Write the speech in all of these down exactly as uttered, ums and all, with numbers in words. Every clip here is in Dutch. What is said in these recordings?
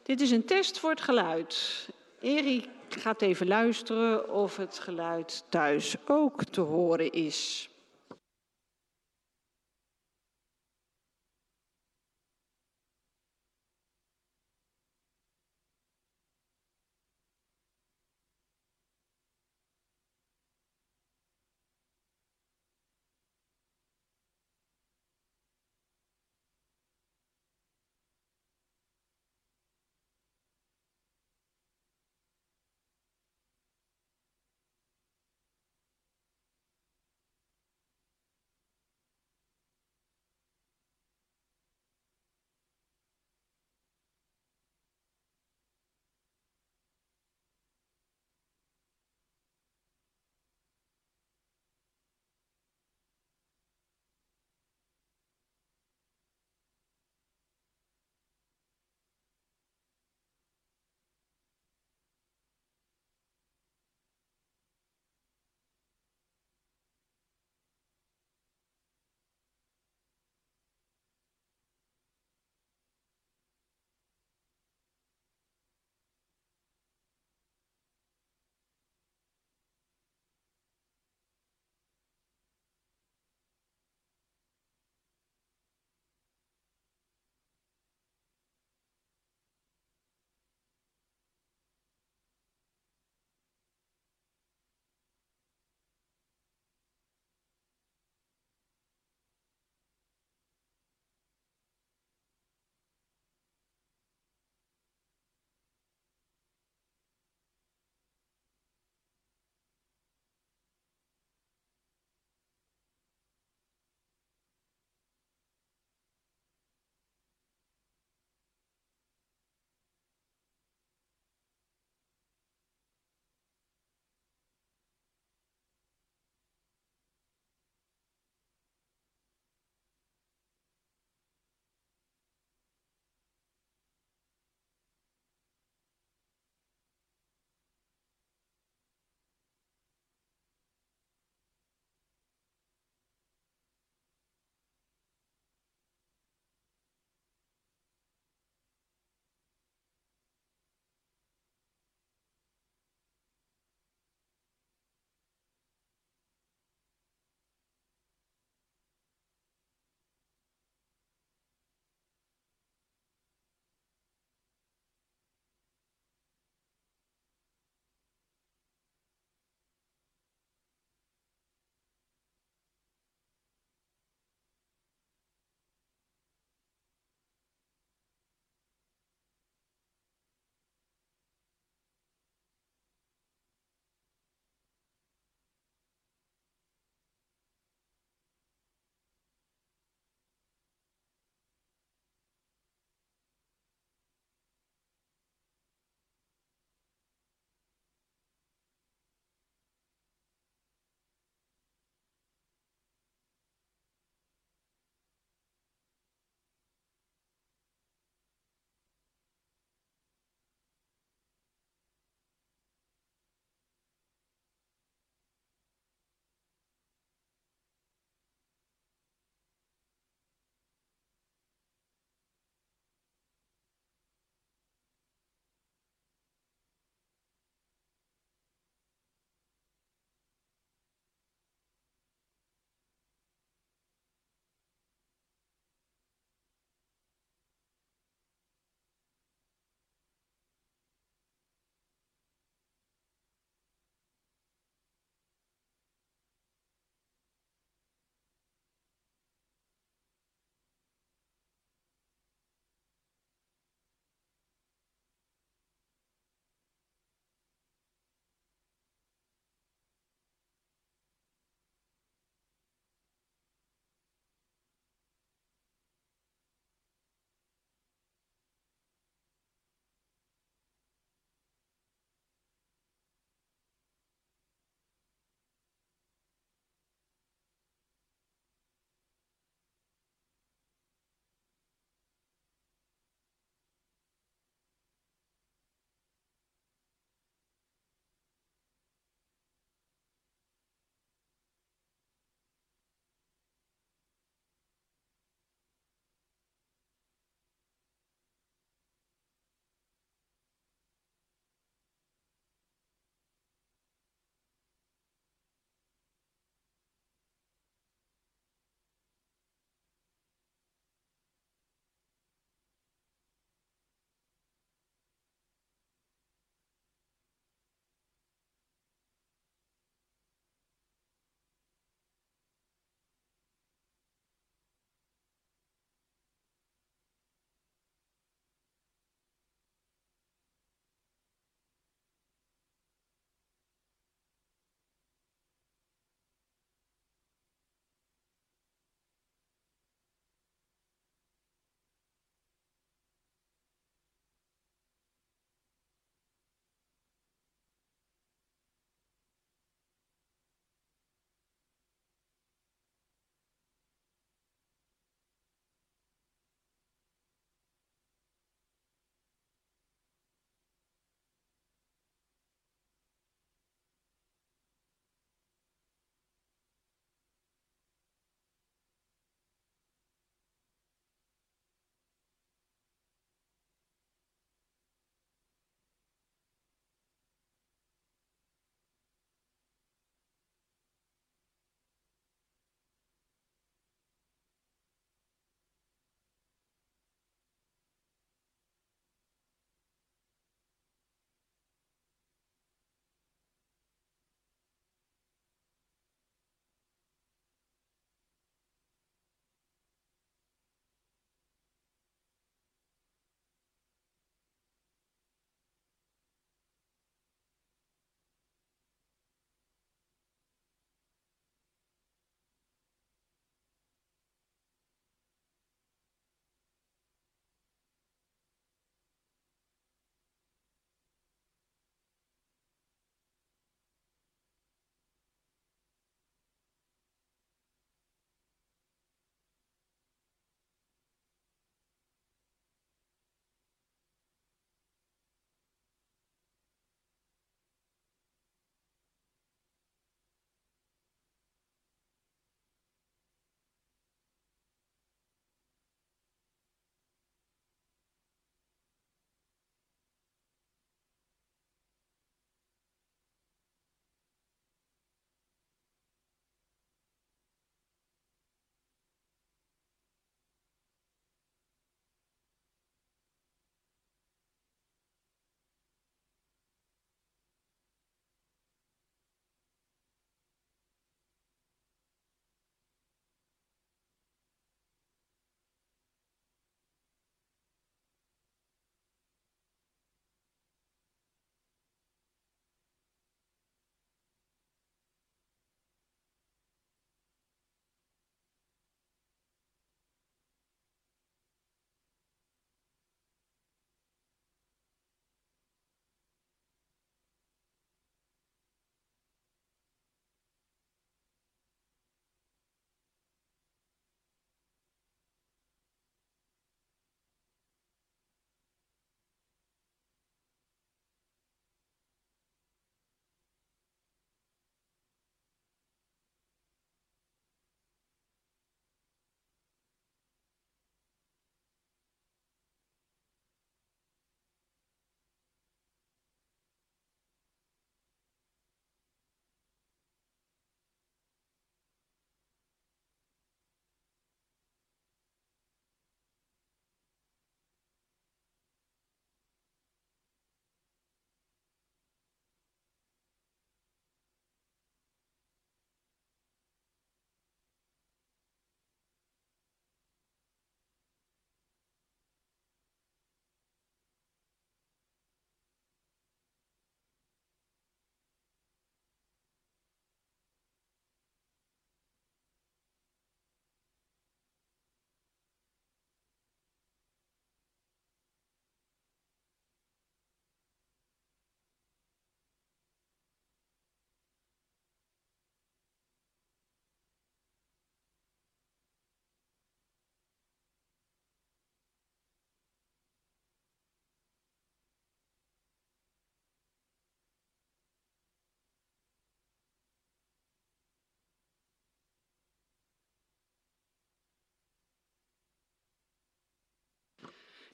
Dit is een test voor het geluid. Erik gaat even luisteren of het geluid thuis ook te horen is.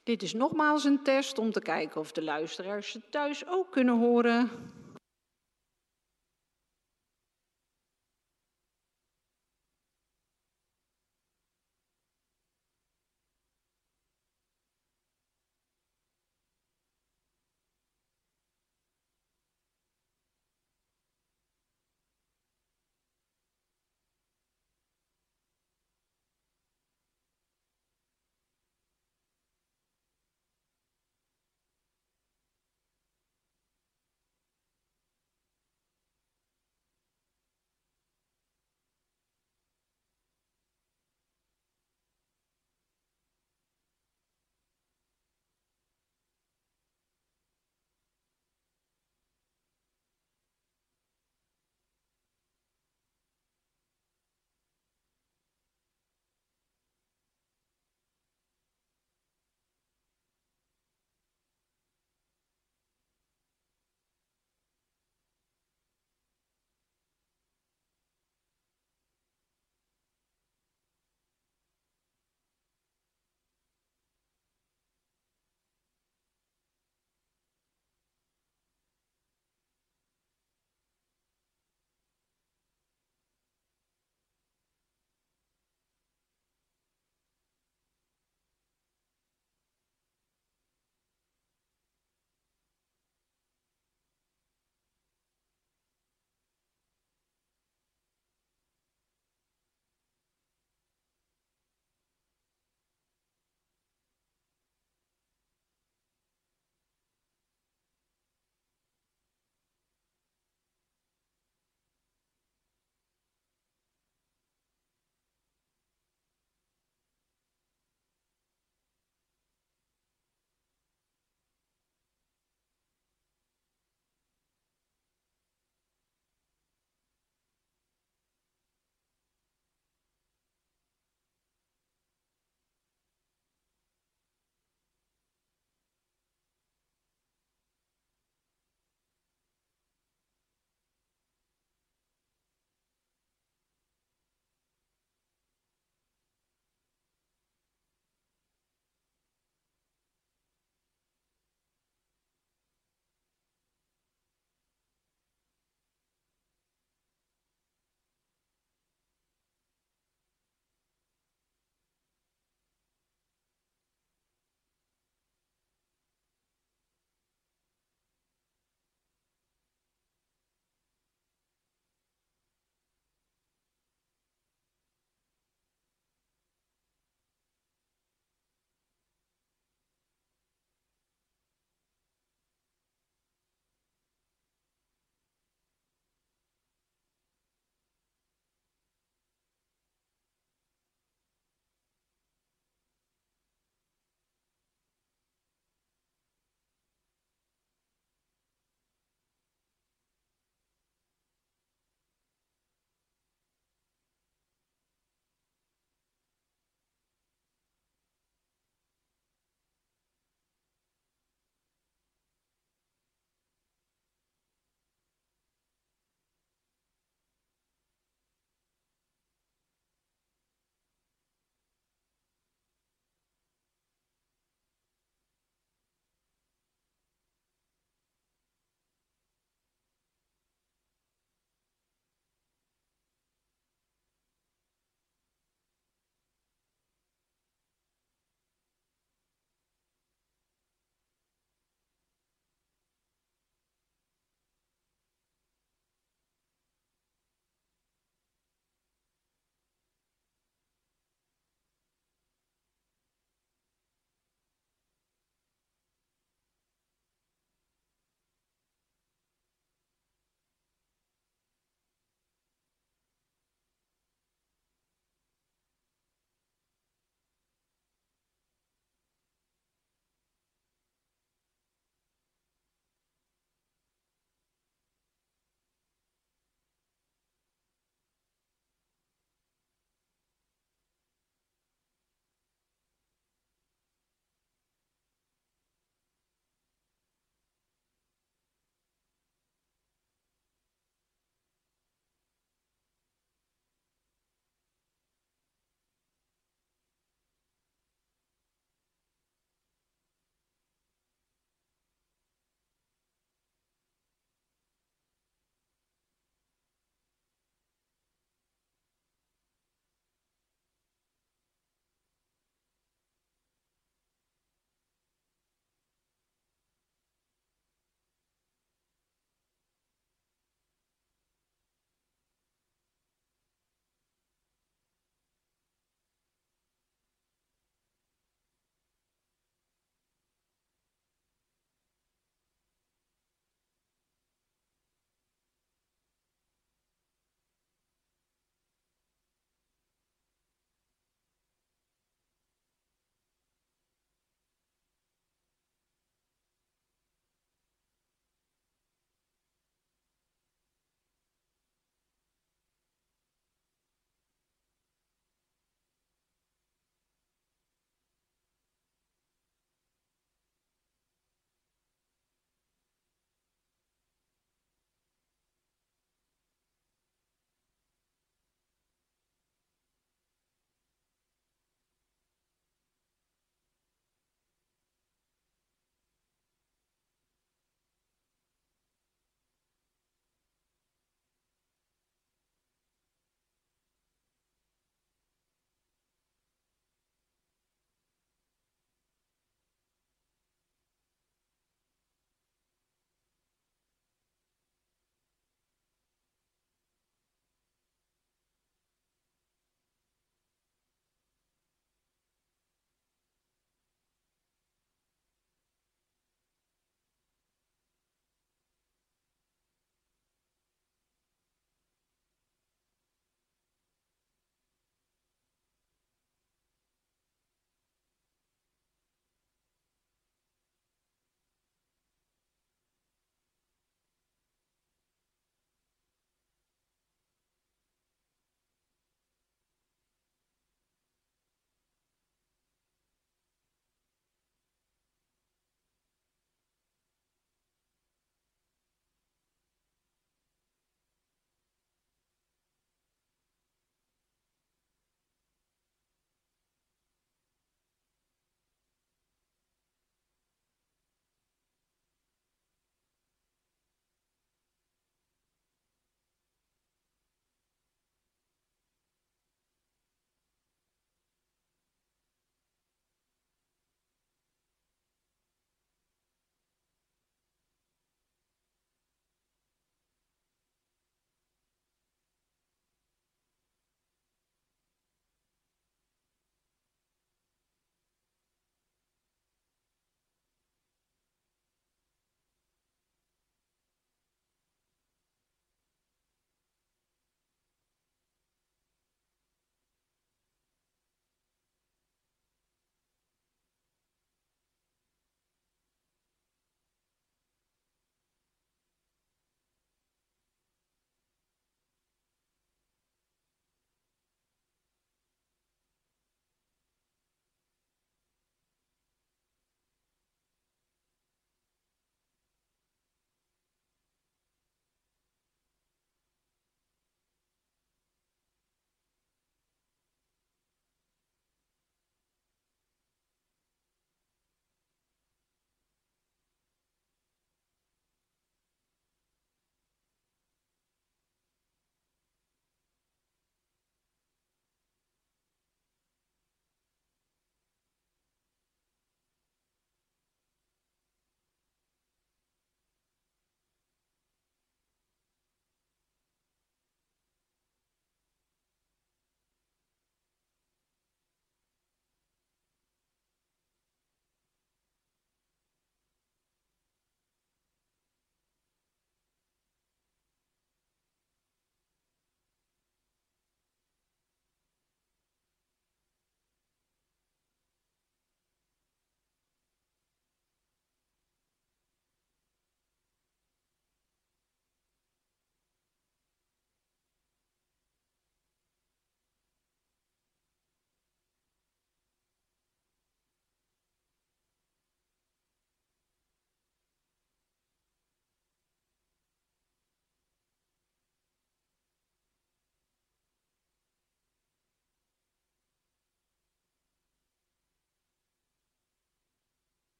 Dit is nogmaals een test om te kijken of de luisteraars het thuis ook kunnen horen.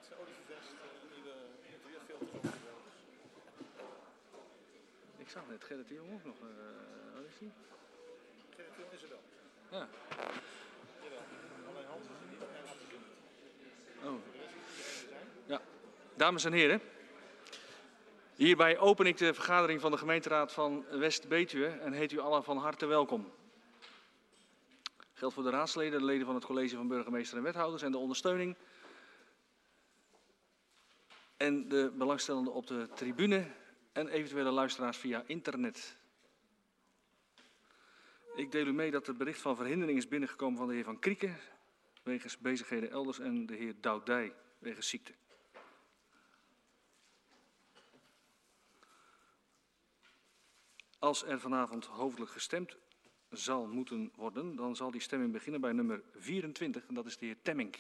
het Olivervest, nieuwe interieurfilters. Ik zag net Gerrit de Jong ook nog. Uh, wat is die? Gerrit de Jong is er wel. Ja. Jawel. Alleen Hans is er niet. Hij laat het doen. Oh. Ja. Dames en heren. Hierbij open ik de vergadering van de gemeenteraad van West-Betuwe en heet u allen van harte welkom. Geldt voor de raadsleden, de leden van het college van burgemeester en wethouders en de ondersteuning. En de belangstellenden op de tribune en eventuele luisteraars via internet. Ik deel u mee dat het bericht van verhindering is binnengekomen van de heer Van Krieken wegens bezigheden elders en de heer Doudij wegens ziekte. Als er vanavond hoofdelijk gestemd zal moeten worden, dan zal die stemming beginnen bij nummer vierentwintig en dat is de heer Temmink.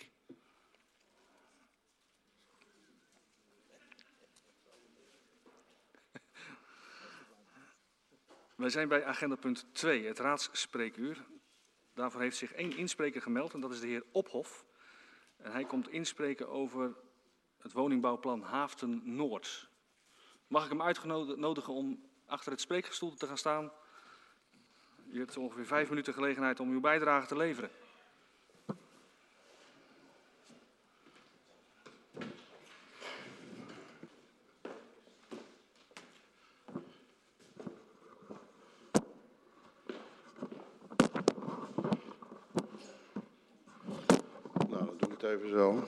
Wij zijn bij agenda punt twee, het raadsspreekuur. Daarvoor heeft zich één inspreker gemeld en dat is de heer Ophof. En hij komt inspreken over het woningbouwplan Haaften Noord. Mag ik hem uitnodigen om achter het spreekgestoelte te gaan staan? U hebt ongeveer vijf minuten gelegenheid om uw bijdrage te leveren. Nou, dan doe ik het even zo.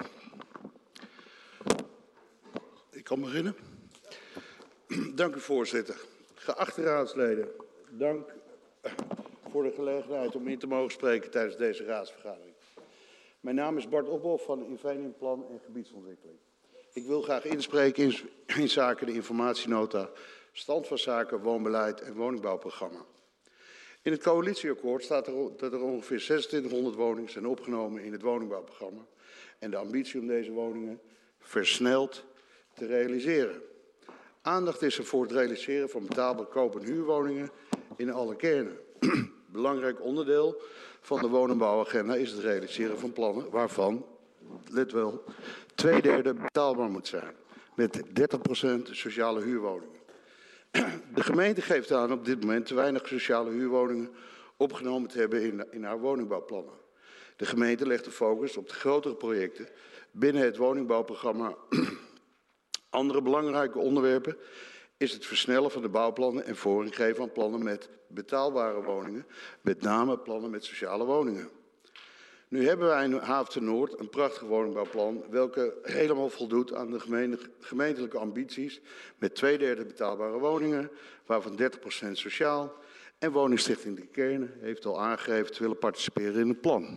Ik kan beginnen. Dank u, voorzitter. Geachte raadsleden, dank voor de gelegenheid om in te mogen spreken tijdens deze raadsvergadering. Mijn naam is Bart Ophof van Invenium Plan en Gebiedsontwikkeling. Ik wil graag inspreken in, in zaken de informatienota, stand van zaken, woonbeleid en woningbouwprogramma. In het coalitieakkoord staat er dat er ongeveer zesentwintighonderd woningen zijn opgenomen in het woningbouwprogramma en de ambitie om deze woningen versneld te realiseren. Aandacht is er voor het realiseren van betaalbare koop- en huurwoningen in alle kernen. Belangrijk onderdeel van de woningbouwagenda is het realiseren van plannen waarvan, let wel, twee derde betaalbaar moet zijn. Met dertig procent sociale huurwoningen. De gemeente geeft aan op dit moment te weinig sociale huurwoningen opgenomen te hebben in, in haar woningbouwplannen. De gemeente legt de focus op de grotere projecten binnen het woningbouwprogramma. Andere belangrijke onderwerpen is het versnellen van de bouwplannen en voorrang geven aan plannen met betaalbare woningen, met name plannen met sociale woningen. Nu hebben wij in Haaften Noord een prachtig woningbouwplan, welke helemaal voldoet aan de gemeentelijke ambities met twee derde betaalbare woningen, waarvan dertig procent sociaal. En Woningstichting De Kernen heeft al aangegeven te willen participeren in het plan.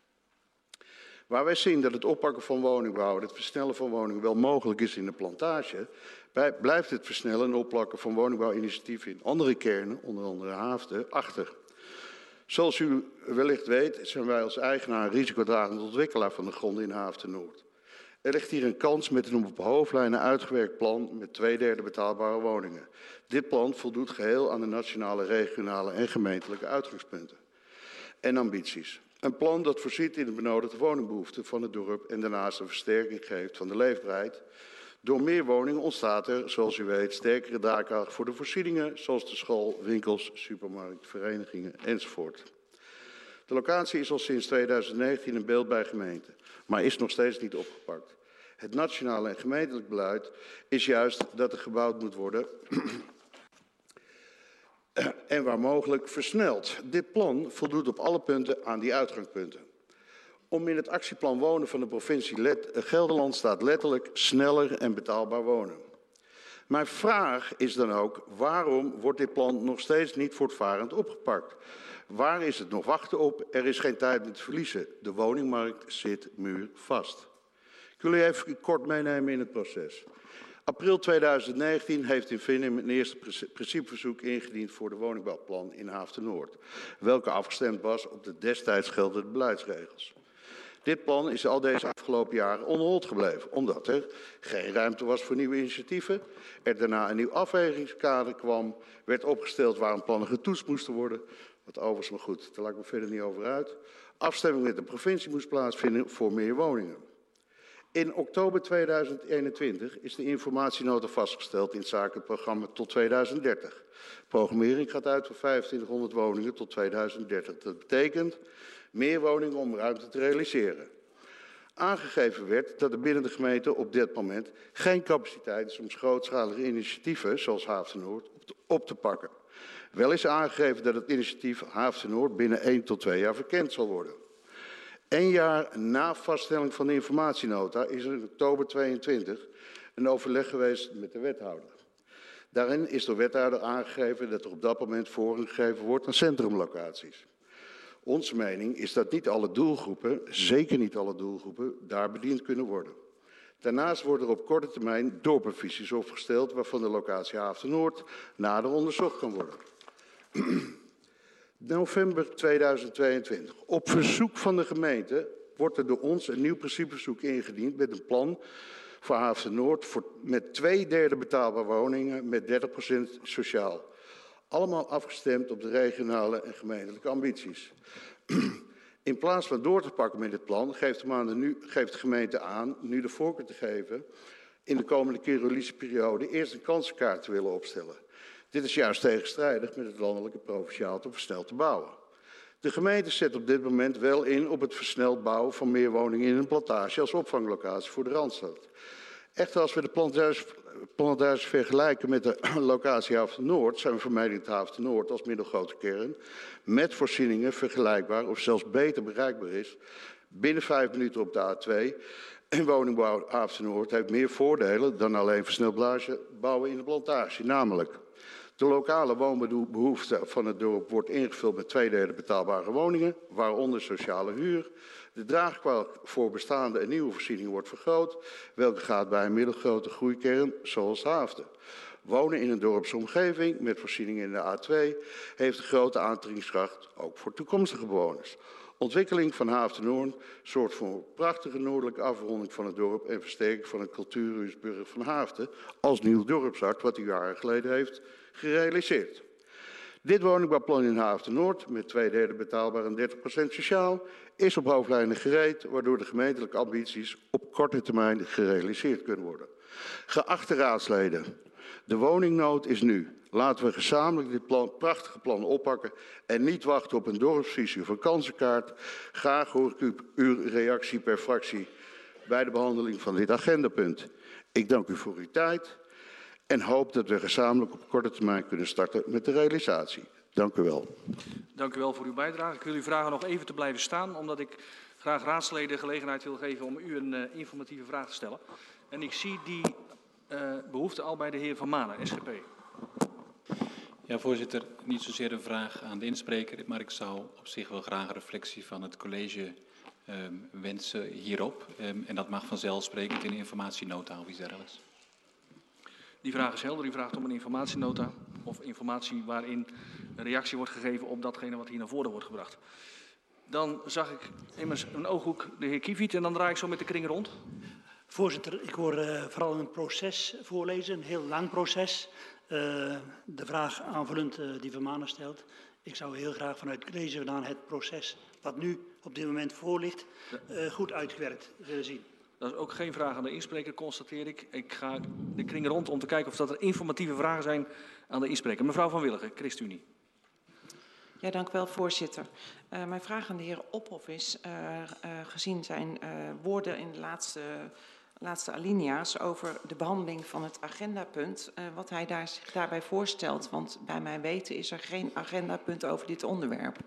Waar wij zien dat het oppakken van woningbouw, het versnellen van woningen wel mogelijk is in de plantage, blijft het versnellen en opplakken van woningbouwinitiatieven in andere kernen, onder andere Haaften, achter. Zoals u wellicht weet zijn wij als eigenaar risicodragend ontwikkelaar van de gronden in Haaften Noord. Er ligt hier een kans met een op hoofdlijnen uitgewerkt plan met twee derde betaalbare woningen. Dit plan voldoet geheel aan de nationale, regionale en gemeentelijke uitgangspunten en ambities. Een plan dat voorziet in de benodigde woningbehoeften van het dorp en daarnaast een versterking geeft van de leefbaarheid. Door meer woningen ontstaat er, zoals u weet, sterkere draagkracht voor de voorzieningen, zoals de school, winkels, supermarkt, verenigingen enzovoort. De locatie is al sinds tweeduizend negentien in beeld bij gemeenten, maar is nog steeds niet opgepakt. Het nationale en gemeentelijk beleid is juist dat er gebouwd moet worden en waar mogelijk versneld. Dit plan voldoet op alle punten aan die uitgangspunten. Om in het actieplan wonen van de provincie Gelderland staat letterlijk sneller en betaalbaar wonen. Mijn vraag is dan ook, waarom wordt dit plan nog steeds niet voortvarend opgepakt? Waar is het nog wachten op? Er is geen tijd meer te verliezen. De woningmarkt zit muurvast. Ik wil u even kort meenemen in het proces. April tweeduizend negentien heeft Invenium een eerste principeverzoek ingediend voor de woningbouwplan in Haaften Noord, welke afgestemd was op de destijds geldende beleidsregels. Dit plan is al deze afgelopen jaren onrold gebleven, omdat er geen ruimte was voor nieuwe initiatieven, er daarna een nieuw afwegingskader kwam, werd opgesteld waarom plannen getoetst moesten worden, wat overigens maar goed, daar laat ik me verder niet over uit, afstemming met de provincie moest plaatsvinden voor meer woningen. In oktober tweeduizend eenentwintig is de informatienota vastgesteld in zaken het programma tot tweeduizend dertig. Programmering gaat uit van vijfentwintighonderd woningen tot tweeduizend dertig. Dat betekent meer woningen om ruimte te realiseren. Aangegeven werd dat er binnen de gemeente op dit moment geen capaciteit is om grootschalige initiatieven zoals Haaften Noord op te, op te pakken. Wel is aangegeven dat het initiatief Haaften Noord binnen één tot twee jaar verkend zal worden. Een jaar na vaststelling van de informatienota is er in oktober tweeëntwintig een overleg geweest met de wethouder. Daarin is door wethouder aangegeven dat er op dat moment voorrang gegeven wordt aan centrumlocaties. Onze mening is dat niet alle doelgroepen, zeker niet alle doelgroepen, daar bediend kunnen worden. Daarnaast worden er op korte termijn dorpenvisies opgesteld waarvan de locatie Haaften Noord nader onderzocht kan worden. November tweeduizend tweeëntwintig. Op verzoek van de gemeente wordt er door ons een nieuw principeverzoek ingediend met een plan voor Haaften Noord voor, met twee derde betaalbare woningen met dertig procent sociaal. Allemaal afgestemd op de regionale en gemeentelijke ambities. In plaats van door te pakken met dit plan geeft de, maanden nu, geeft de gemeente aan nu de voorkeur te geven in de komende kerolise-periode eerst een kansenkaart te willen opstellen. Dit is juist tegenstrijdig met het landelijke provinciaal te versneld te bouwen. De gemeente zet op dit moment wel in op het versneld bouwen van meer woningen in een plantage als opvanglocatie voor de Randstad. Echter, als we de plantage vergelijken met de locatie Haaften Noord, zijn we vermijdend Haaften Noord als middelgrote kern met voorzieningen vergelijkbaar of zelfs beter bereikbaar is binnen vijf minuten op de A twee. En woningbouw Haaften Noord heeft meer voordelen dan alleen versneld bouwen in de plantage, namelijk de lokale woonbehoefte van het dorp wordt ingevuld met twee derde betaalbare woningen, waaronder sociale huur. De draagkwal voor bestaande en nieuwe voorzieningen wordt vergroot, welke gaat bij een middelgrote groeikern zoals Haaften. Wonen in een dorpsomgeving met voorzieningen in de A twee heeft een grote aantrekkingskracht, ook voor toekomstige bewoners. Ontwikkeling van Haaften Noord zorgt voor een prachtige noordelijke afronding van het dorp en versterking van het cultuurhuisburg van Haaften als nieuw dorpshart wat u jaren geleden heeft gerealiseerd. Dit woningbouwplan in Haaften Noord met twee derde betaalbaar en dertig procent sociaal is op hoofdlijnen gereed, waardoor de gemeentelijke ambities op korte termijn gerealiseerd kunnen worden. Geachte raadsleden, de woningnood is nu. Laten we gezamenlijk dit plan, prachtige plan oppakken en niet wachten op een dorpsvisie of een kansenkaart. Graag hoor ik u, uw reactie per fractie bij de behandeling van dit agendapunt. Ik dank u voor uw tijd en hoop dat we gezamenlijk op korte termijn kunnen starten met de realisatie. Dank u wel. Dank u wel voor uw bijdrage. Ik wil u vragen nog even te blijven staan, omdat ik graag raadsleden gelegenheid wil geven om u een uh, informatieve vraag te stellen. En ik zie die uh, behoefte al bij de heer Van Manen, S G P. Ja, voorzitter, niet zozeer een vraag aan de inspreker, maar ik zou op zich wel graag een reflectie van het college um, wensen hierop. Um, en dat mag vanzelfsprekend in de informatienota of iets dergelijks. Die vraag is helder. U vraagt om een informatienota of informatie waarin een reactie wordt gegeven op datgene wat hier naar voren wordt gebracht. Dan zag ik immers een ooghoek de heer Kieviet en dan draai ik zo met de kring rond. Voorzitter, ik hoor uh, vooral een proces voorlezen, een heel lang proces. Uh, de vraag aanvullend uh, die Van Manen stelt. Ik zou heel graag vanuit het college naar het proces wat nu op dit moment voor ligt, uh, goed uitgewerkt willen zien. Dat is ook geen vraag aan de inspreker, constateer ik. Ik ga de kring rond om te kijken of dat er informatieve vragen zijn aan de inspreker. Mevrouw Van Willigen, ChristenUnie. Ja, dank u wel, voorzitter. Uh, mijn vraag aan de heer Ophof is, uh, uh, gezien zijn uh, woorden in de laatste, laatste alinea's over de behandeling van het agendapunt, uh, wat hij daar, zich daarbij voorstelt. Want bij mijn weten is er geen agendapunt over dit onderwerp.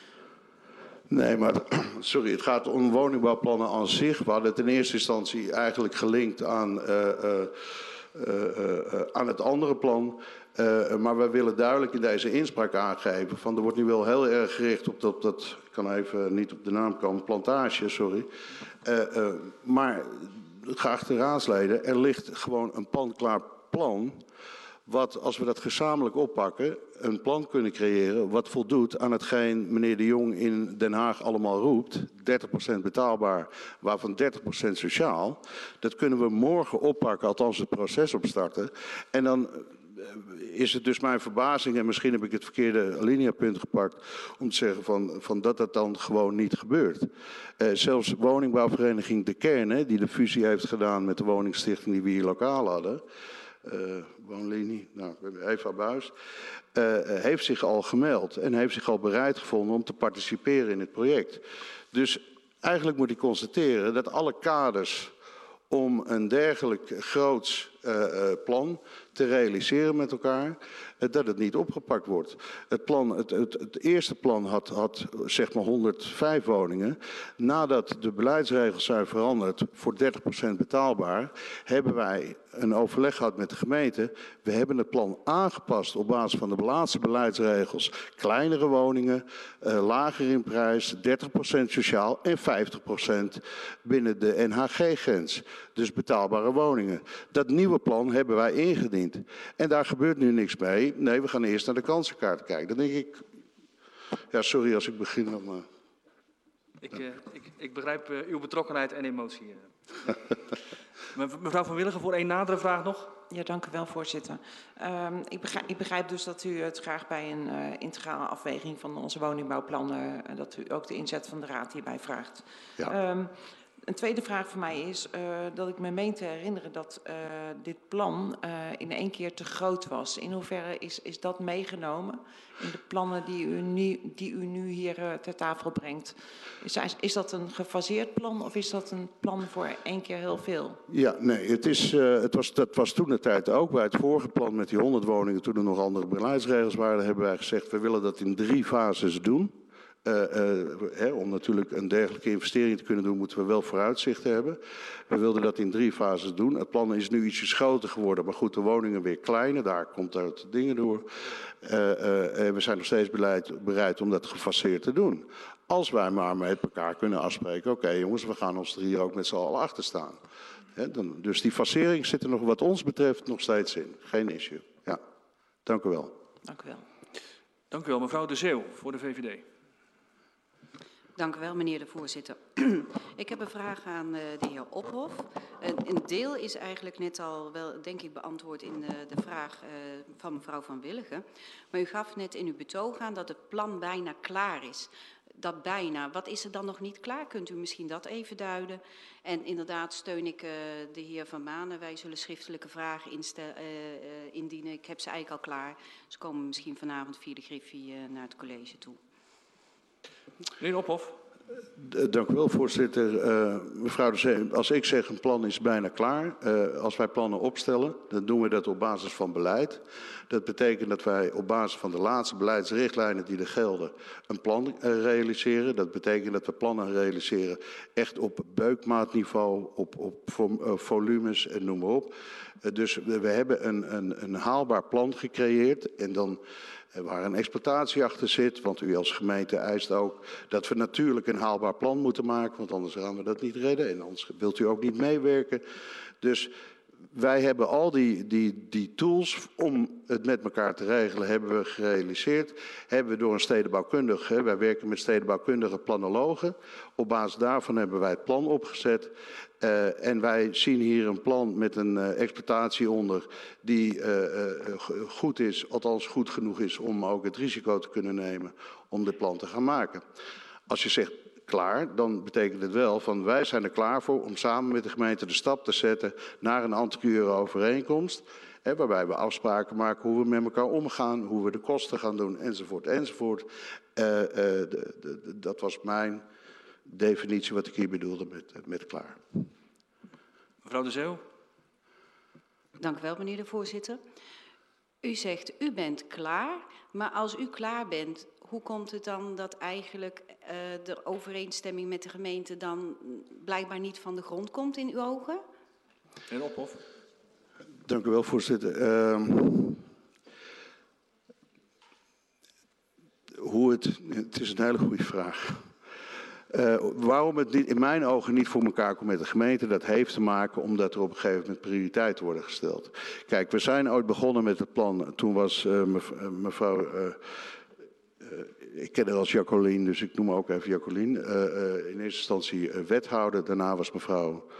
Nee, maar sorry, het gaat om woningbouwplannen aan zich. We hadden het in eerste instantie eigenlijk gelinkt aan, uh, uh, uh, uh, aan het andere plan. Uh, maar we willen duidelijk in deze inspraak aangeven van er wordt nu wel heel erg gericht op dat, dat ik kan even niet op de naam komen, plantage, sorry. Uh, uh, maar geachte raadsleden, er ligt gewoon een pan-klaar plan. Wat, als we dat gezamenlijk oppakken, een plan kunnen creëren wat voldoet aan hetgeen meneer De Jong in Den Haag allemaal roept. dertig procent betaalbaar, waarvan dertig procent sociaal. Dat kunnen we morgen oppakken, althans het proces opstarten. En dan is het dus mijn verbazing, en misschien heb ik het verkeerde alineapunt gepakt, om te zeggen van, van dat dat dan gewoon niet gebeurt. Uh, zelfs woningbouwvereniging De Kern, hè, die de fusie heeft gedaan met de woningstichting die we hier lokaal hadden, uh, woonlinie, nou, Eva Buis, uh, heeft zich al gemeld en heeft zich al bereid gevonden om te participeren in het project. Dus eigenlijk moet ik constateren dat alle kaders om een dergelijk groots uh, uh, plan te realiseren met elkaar, uh, dat het niet opgepakt wordt. Het, plan, het, het, het eerste plan had, had zeg maar honderdvijf woningen. Nadat de beleidsregels zijn veranderd voor dertig procent betaalbaar, hebben wij een overleg gehad met de gemeente. We hebben het plan aangepast op basis van de laatste beleidsregels. Kleinere woningen, uh, lager in prijs, dertig procent sociaal en vijftig procent binnen de N H G-grens. Dus betaalbare woningen. Dat nieuwe plan hebben wij ingediend. En daar gebeurt nu niks mee. Nee, we gaan eerst naar de kansenkaart kijken. Dan denk ik... Ja, sorry als ik begin dan... Uh... Ik, uh, ik, ik begrijp uh, uw betrokkenheid en emotie. Uh. Mevrouw Van Willigen, voor één nadere vraag nog. Ja, dank u wel, voorzitter. Um, ik, begrijp, ik begrijp dus dat u het graag bij een uh, integrale afweging van onze woningbouwplannen, uh, dat u ook de inzet van de Raad hierbij vraagt. Ja. Um, Een tweede vraag voor mij is uh, dat ik me meen te herinneren dat uh, dit plan uh, in één keer te groot was. In hoeverre is, is dat meegenomen in de plannen die u nu, die u nu hier uh, ter tafel brengt? Is, is dat een gefaseerd plan of is dat een plan voor één keer heel veel? Ja, nee, het is, uh, het was, dat was toen de tijd ook. Bij het vorige plan met die honderd woningen, toen er nog andere beleidsregels waren, hebben wij gezegd, we willen dat in drie fases doen. Uh, uh, hè, om natuurlijk een dergelijke investering te kunnen doen, moeten we wel vooruitzichten hebben. We wilden dat in drie fases doen. Het plan is nu ietsjes groter geworden, maar goed, de woningen weer kleiner. Daar komt uit dingen door. Uh, uh, uh, we zijn nog steeds bereid, bereid om dat gefaseerd te doen. Als wij maar met elkaar kunnen afspreken, oké okay, jongens, we gaan ons er hier ook met z'n allen achter staan. Hè, dan, dus die fasering zit er nog wat ons betreft nog steeds in. Geen issue. Ja, dank u wel. Dank u wel. Dank u wel, mevrouw De Zeeuw voor de V V D. Dank u wel, meneer de voorzitter. Ik heb een vraag aan uh, de heer Ophof. Uh, een deel is eigenlijk net al wel, denk ik, beantwoord in uh, de vraag uh, van mevrouw Van Willigen. Maar u gaf net in uw betoog aan dat het plan bijna klaar is. Dat bijna. Wat is er dan nog niet klaar? Kunt u misschien dat even duiden? En inderdaad steun ik uh, de heer Van Manen. Wij zullen schriftelijke vragen instel, uh, uh, indienen. Ik heb ze eigenlijk al klaar. Ze komen misschien vanavond via de Griffie uh, naar het college toe. Meneer Ophof. Dank u wel, voorzitter. Uh, mevrouw de Zee, als ik zeg een plan is bijna klaar, uh, als wij plannen opstellen, dan doen we dat op basis van beleid. Dat betekent dat wij op basis van de laatste beleidsrichtlijnen die er gelden een plan uh, realiseren. Dat betekent dat we plannen realiseren echt op beukmaatniveau, op, op uh, volumes en noem maar op. Uh, dus we, we hebben een, een, een haalbaar plan gecreëerd en dan... waar een exploitatie achter zit, want u als gemeente eist ook dat we natuurlijk een haalbaar plan moeten maken, want anders gaan we dat niet redden en anders wilt u ook niet meewerken. Dus wij hebben al die, die, die tools om het met elkaar te regelen, hebben we gerealiseerd. Hebben we door een stedenbouwkundige, hè, wij werken met stedenbouwkundige planologen. Op basis daarvan hebben wij het plan opgezet. Uh, en wij zien hier een plan met een uh, exploitatie onder die uh, uh, goed is, althans goed genoeg is om ook het risico te kunnen nemen om dit plan te gaan maken. Als je zegt klaar, dan betekent het wel van wij zijn er klaar voor om samen met de gemeente de stap te zetten naar een anterieure overeenkomst. Hè, waarbij we afspraken maken hoe we met elkaar omgaan, hoe we de kosten gaan doen enzovoort enzovoort. Uh, uh, de, de, de, dat was mijn definitie wat ik hier bedoelde met, met klaar. Mevrouw De Zeeuw. Dank u wel, meneer de voorzitter. U zegt, u bent klaar, maar als u klaar bent, hoe komt het dan dat eigenlijk uh, de overeenstemming met de gemeente dan blijkbaar niet van de grond komt in uw ogen? Meneer Ophof. Dank u wel, voorzitter. Uh, hoe het, het is een hele goede vraag. Uh, waarom het niet, in mijn ogen niet voor elkaar komt met de gemeente, dat heeft te maken omdat er op een gegeven moment prioriteiten worden gesteld. Kijk, we zijn ooit begonnen met het plan, toen was uh, mevrouw, uh, uh, ik ken haar als Jacqueline, dus ik noem haar ook even Jacqueline, uh, uh, in eerste instantie uh, wethouder, daarna was mevrouw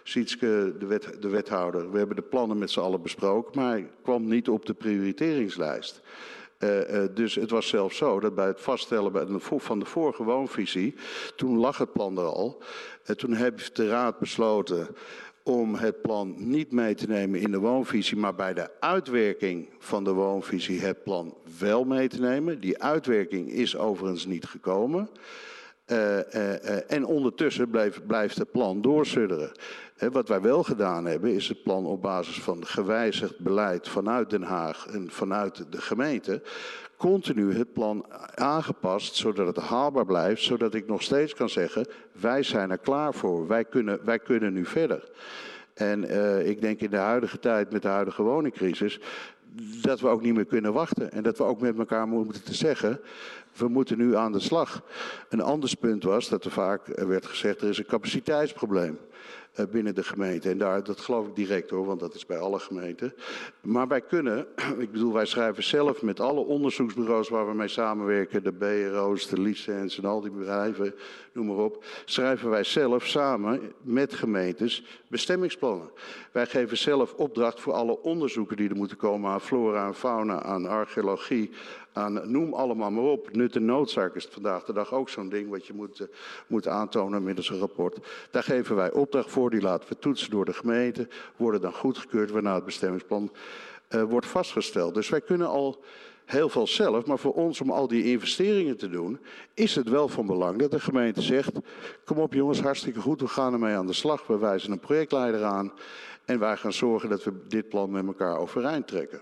Sietske, de, wet, de wethouder. We hebben de plannen met z'n allen besproken, maar hij kwam niet op de prioriteringslijst. Uh, uh, dus het was zelfs zo dat bij het vaststellen bij de, van de vorige woonvisie, toen lag het plan er al. Uh, toen heeft de raad besloten om het plan niet mee te nemen in de woonvisie, maar bij de uitwerking van de woonvisie het plan wel mee te nemen. Die uitwerking is overigens niet gekomen. Uh, uh, uh, en ondertussen blijf, blijft het plan doorsudderen. He, wat wij wel gedaan hebben, is het plan op basis van gewijzigd beleid vanuit Den Haag en vanuit de gemeente, continu het plan aangepast, zodat het haalbaar blijft, zodat ik nog steeds kan zeggen, wij zijn er klaar voor, wij kunnen, wij kunnen nu verder. En uh, ik denk in de huidige tijd met de huidige woningcrisis, dat we ook niet meer kunnen wachten. En dat we ook met elkaar moeten te zeggen, we moeten nu aan de slag. Een ander punt was dat er vaak werd gezegd, er is een capaciteitsprobleem uh, binnen de gemeente. En daar, dat geloof ik direct hoor, want dat is bij alle gemeenten. Maar wij kunnen, ik bedoel, wij schrijven zelf met alle onderzoeksbureaus waar we mee samenwerken, de B R O's, de Licens en al die bedrijven, noem maar op, schrijven wij zelf samen met gemeentes bestemmingsplannen. Wij geven zelf opdracht voor alle onderzoeken die er moeten komen aan flora en fauna, aan archeologie, aan, noem allemaal maar op. Nut en noodzaak is vandaag de dag ook zo'n ding wat je moet, uh, moet aantonen middels een rapport. Daar geven wij opdracht voor, die laten we toetsen door de gemeente, worden dan goedgekeurd waarna het bestemmingsplan uh, wordt vastgesteld. Dus wij kunnen al heel veel zelf, maar voor ons om al die investeringen te doen, is het wel van belang dat de gemeente zegt, kom op jongens, hartstikke goed, we gaan ermee aan de slag, we wijzen een projectleider aan en wij gaan zorgen dat we dit plan met elkaar overeind trekken.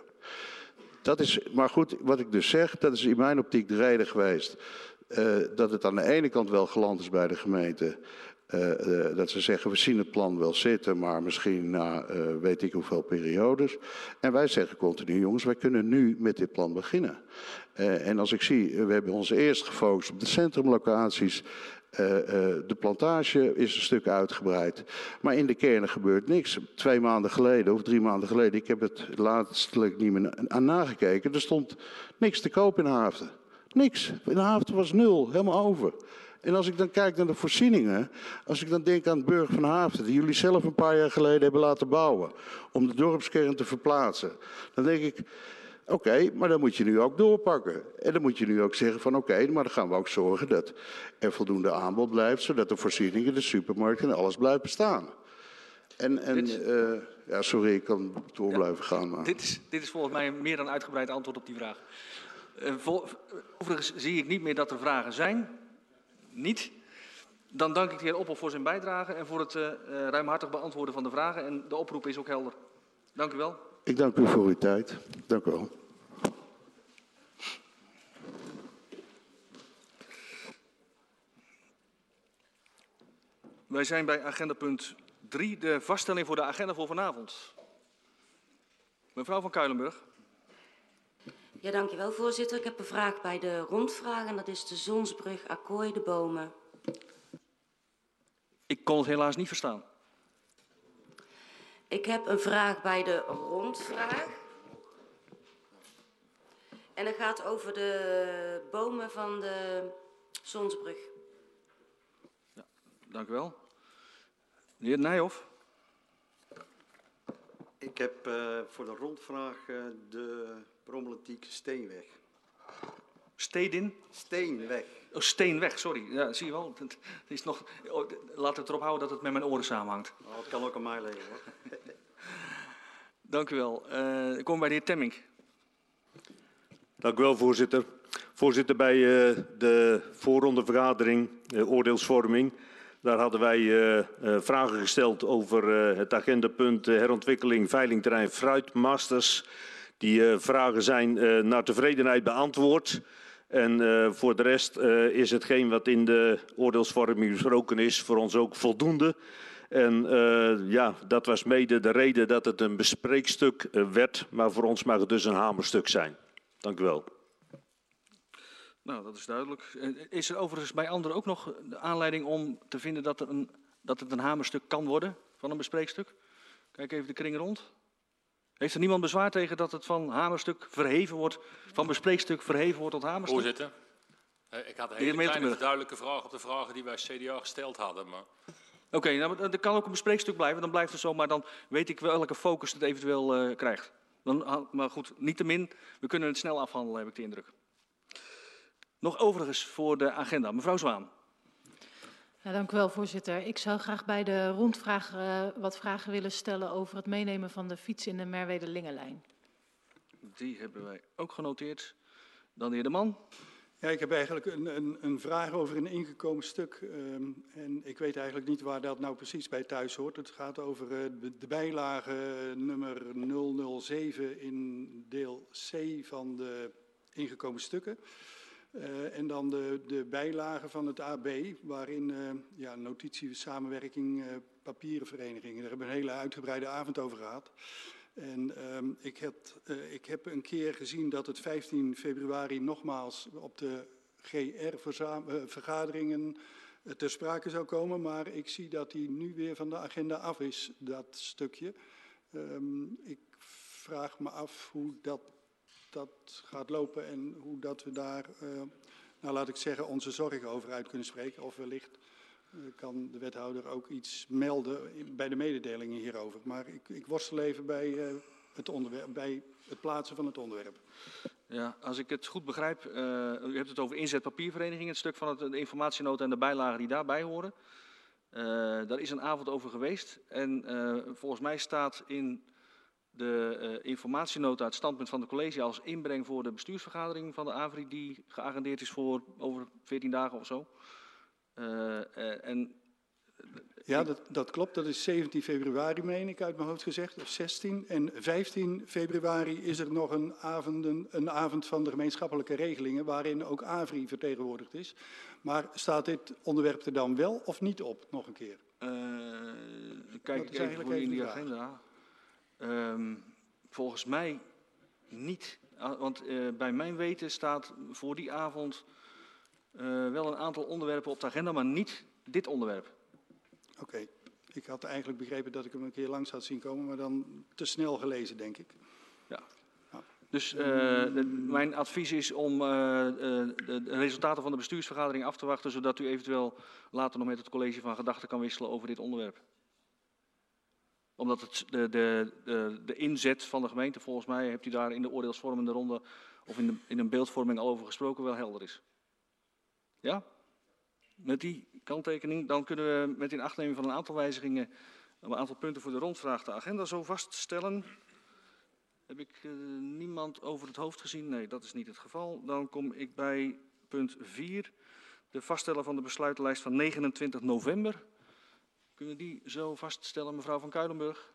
Dat is, maar goed, wat ik dus zeg, dat is in mijn optiek de reden geweest uh, dat het aan de ene kant wel geland is bij de gemeente. Uh, uh, dat ze zeggen, we zien het plan wel zitten, maar misschien na uh, weet ik hoeveel periodes. En wij zeggen continu, jongens, wij kunnen nu met dit plan beginnen. Uh, en als ik zie, we hebben ons eerst gefocust op de centrumlocaties. Uh, uh, de plantage is een stuk uitgebreid. Maar in de kernen gebeurt niks. Twee maanden geleden of drie maanden geleden, ik heb het laatstelijk niet meer aan nagekeken, er stond niks te koop in Haaften. Niks. In Haaften was nul, helemaal over. En als ik dan kijk naar de voorzieningen, als ik dan denk aan het Burg van Haaften, die jullie zelf een paar jaar geleden hebben laten bouwen, om de dorpskern te verplaatsen, dan denk ik, oké, okay, maar dan moet je nu ook doorpakken. En dan moet je nu ook zeggen van oké, okay, maar dan gaan we ook zorgen dat er voldoende aanbod blijft, zodat de voorzieningen, de supermarkten en alles blijft bestaan. En, en dit, uh, ja, sorry, ik kan door blijven ja, gaan. Maar. Dit, is, dit is volgens mij een meer dan uitgebreid antwoord op die vraag. Uh, vol, overigens zie ik niet meer dat er vragen zijn. Niet. Dan dank ik de heer Ophof voor zijn bijdrage en voor het uh, ruimhartig beantwoorden van de vragen. En de oproep is ook helder. Dank u wel. Ik dank u voor uw tijd. Dank u wel. Wij zijn bij agenda punt drie, de vaststelling voor de agenda voor vanavond. Mevrouw van Kuilenburg. Ja, dank u wel, voorzitter. Ik heb een vraag bij de rondvraag en dat is de Zonsbrug, Akkooi, de bomen. Ik kon het helaas niet verstaan. Ik heb een vraag bij de rondvraag. En dat gaat over de bomen van de Zonsbrug. Ja, dank u wel. De heer Nijhoff. Ik heb uh, voor de rondvraag uh, de problematiek Steenweg. Stedin? Steenweg. Oh, Steenweg, sorry. Ja, zie je wel. Het is nog, oh, laat het erop houden dat het met mijn oren samenhangt. Nou, het kan ook aan mij liggen, hoor. Dank u wel. Uh, ik kom bij de heer Temmink. Dank u wel, voorzitter. Voorzitter, bij uh, de voorrondevergadering, uh, oordeelsvorming, daar hadden wij uh, uh, vragen gesteld over uh, het agendapunt uh, herontwikkeling veilingterrein Fruitmasters. Die uh, vragen zijn uh, naar tevredenheid beantwoord. En uh, voor de rest uh, is hetgeen wat in de oordeelsvorming besproken is voor ons ook voldoende. En uh, ja, dat was mede de reden dat het een bespreekstuk uh, werd, maar voor ons mag het dus een hamerstuk zijn. Dank u wel. Nou, dat is duidelijk. Is er overigens bij anderen ook nog de aanleiding om te vinden dat, er een, dat het een hamerstuk kan worden van een bespreekstuk? Kijk even de kring rond. Heeft er niemand bezwaar tegen dat het van hamerstuk verheven wordt, van bespreekstuk verheven wordt tot hamerstuk? Voorzitter, ik had een hele kleine verduidelijke vraag op de vragen die wij C D A gesteld hadden. Maar Oké, okay, nou, dat kan ook een bespreekstuk blijven, dan blijft het zo, maar dan weet ik welke focus het eventueel uh, krijgt. Dan, maar goed, niettemin, we kunnen het snel afhandelen, heb ik de indruk. Nog overigens voor de agenda. Mevrouw Zwaan. Ja, dank u wel, voorzitter. Ik zou graag bij de rondvraag uh, wat vragen willen stellen over het meenemen van de fiets in de Merwede-Lingenlijn. Die hebben wij ook genoteerd. Dan de heer De Man. Ja, ik heb eigenlijk een, een, een vraag over een ingekomen stuk. Um, en ik weet eigenlijk niet waar dat nou precies bij thuis hoort. Het gaat over uh, de bijlage nummer nul nul zeven in deel C van de ingekomen stukken. Uh, en dan de, de bijlage van het A B, waarin uh, ja, notitie, samenwerking, uh, papierenverenigingen. Daar hebben we een hele uitgebreide avond over gehad. En um, ik, heb, uh, ik heb een keer gezien dat het vijftien februari nogmaals op de G R-vergaderingen uh, ter sprake zou komen. Maar ik zie dat die nu weer van de agenda af is, dat stukje. Um, ik vraag me af hoe dat, dat gaat lopen en hoe dat we daar, uh, nou laat ik zeggen, onze zorgen over uit kunnen spreken. Of wellicht uh, kan de wethouder ook iets melden bij de mededelingen hierover. Maar ik, ik worstel even bij, uh, het onderwerp, bij het plaatsen van het onderwerp. Ja, als ik het goed begrijp, uh, u hebt het over inzet papiervereniging, het stuk van het, de informatienota en de bijlagen die daarbij horen. Uh, daar is een avond over geweest en uh, volgens mij staat in de uh, informatienota het standpunt van de college als inbreng voor de bestuursvergadering van de A V R I die geagendeerd is voor over veertien dagen of zo. Uh, uh, en, ja, dat, dat klopt. Dat is zeventien februari, meen ik, uit mijn hoofd gezegd, of zestien. En vijftien februari is er nog een, avonden, een avond van de gemeenschappelijke regelingen, waarin ook A V R I vertegenwoordigd is. Maar staat dit onderwerp er dan wel of niet op, nog een keer? Uh, kijk ik even voor in die agenda. Um, volgens mij niet, want uh, bij mijn weten staat voor die avond uh, wel een aantal onderwerpen op de agenda, maar niet dit onderwerp. Oké, okay. Ik had eigenlijk begrepen dat ik hem een keer langs had zien komen, maar dan te snel gelezen, denk ik. Ja. Ja. Dus uh, de, mijn advies is om uh, uh, de resultaten van de bestuursvergadering af te wachten, zodat u eventueel later nog met het college van gedachten kan wisselen over dit onderwerp. Omdat het de, de, de, de inzet van de gemeente, volgens mij hebt u daar in de oordeelsvormende ronde of in, de, in een beeldvorming al over gesproken, wel helder is. Ja? Met die kanttekening, dan kunnen we met inachtneming van een aantal wijzigingen een aantal punten voor de rondvraag de agenda zo vaststellen. Heb ik uh, niemand over het hoofd gezien? Nee, dat is niet het geval. Dan kom ik bij punt vier, de vaststellen van de besluitenlijst van negenentwintig november. Kunnen die zo vaststellen, mevrouw Van Kuilenburg?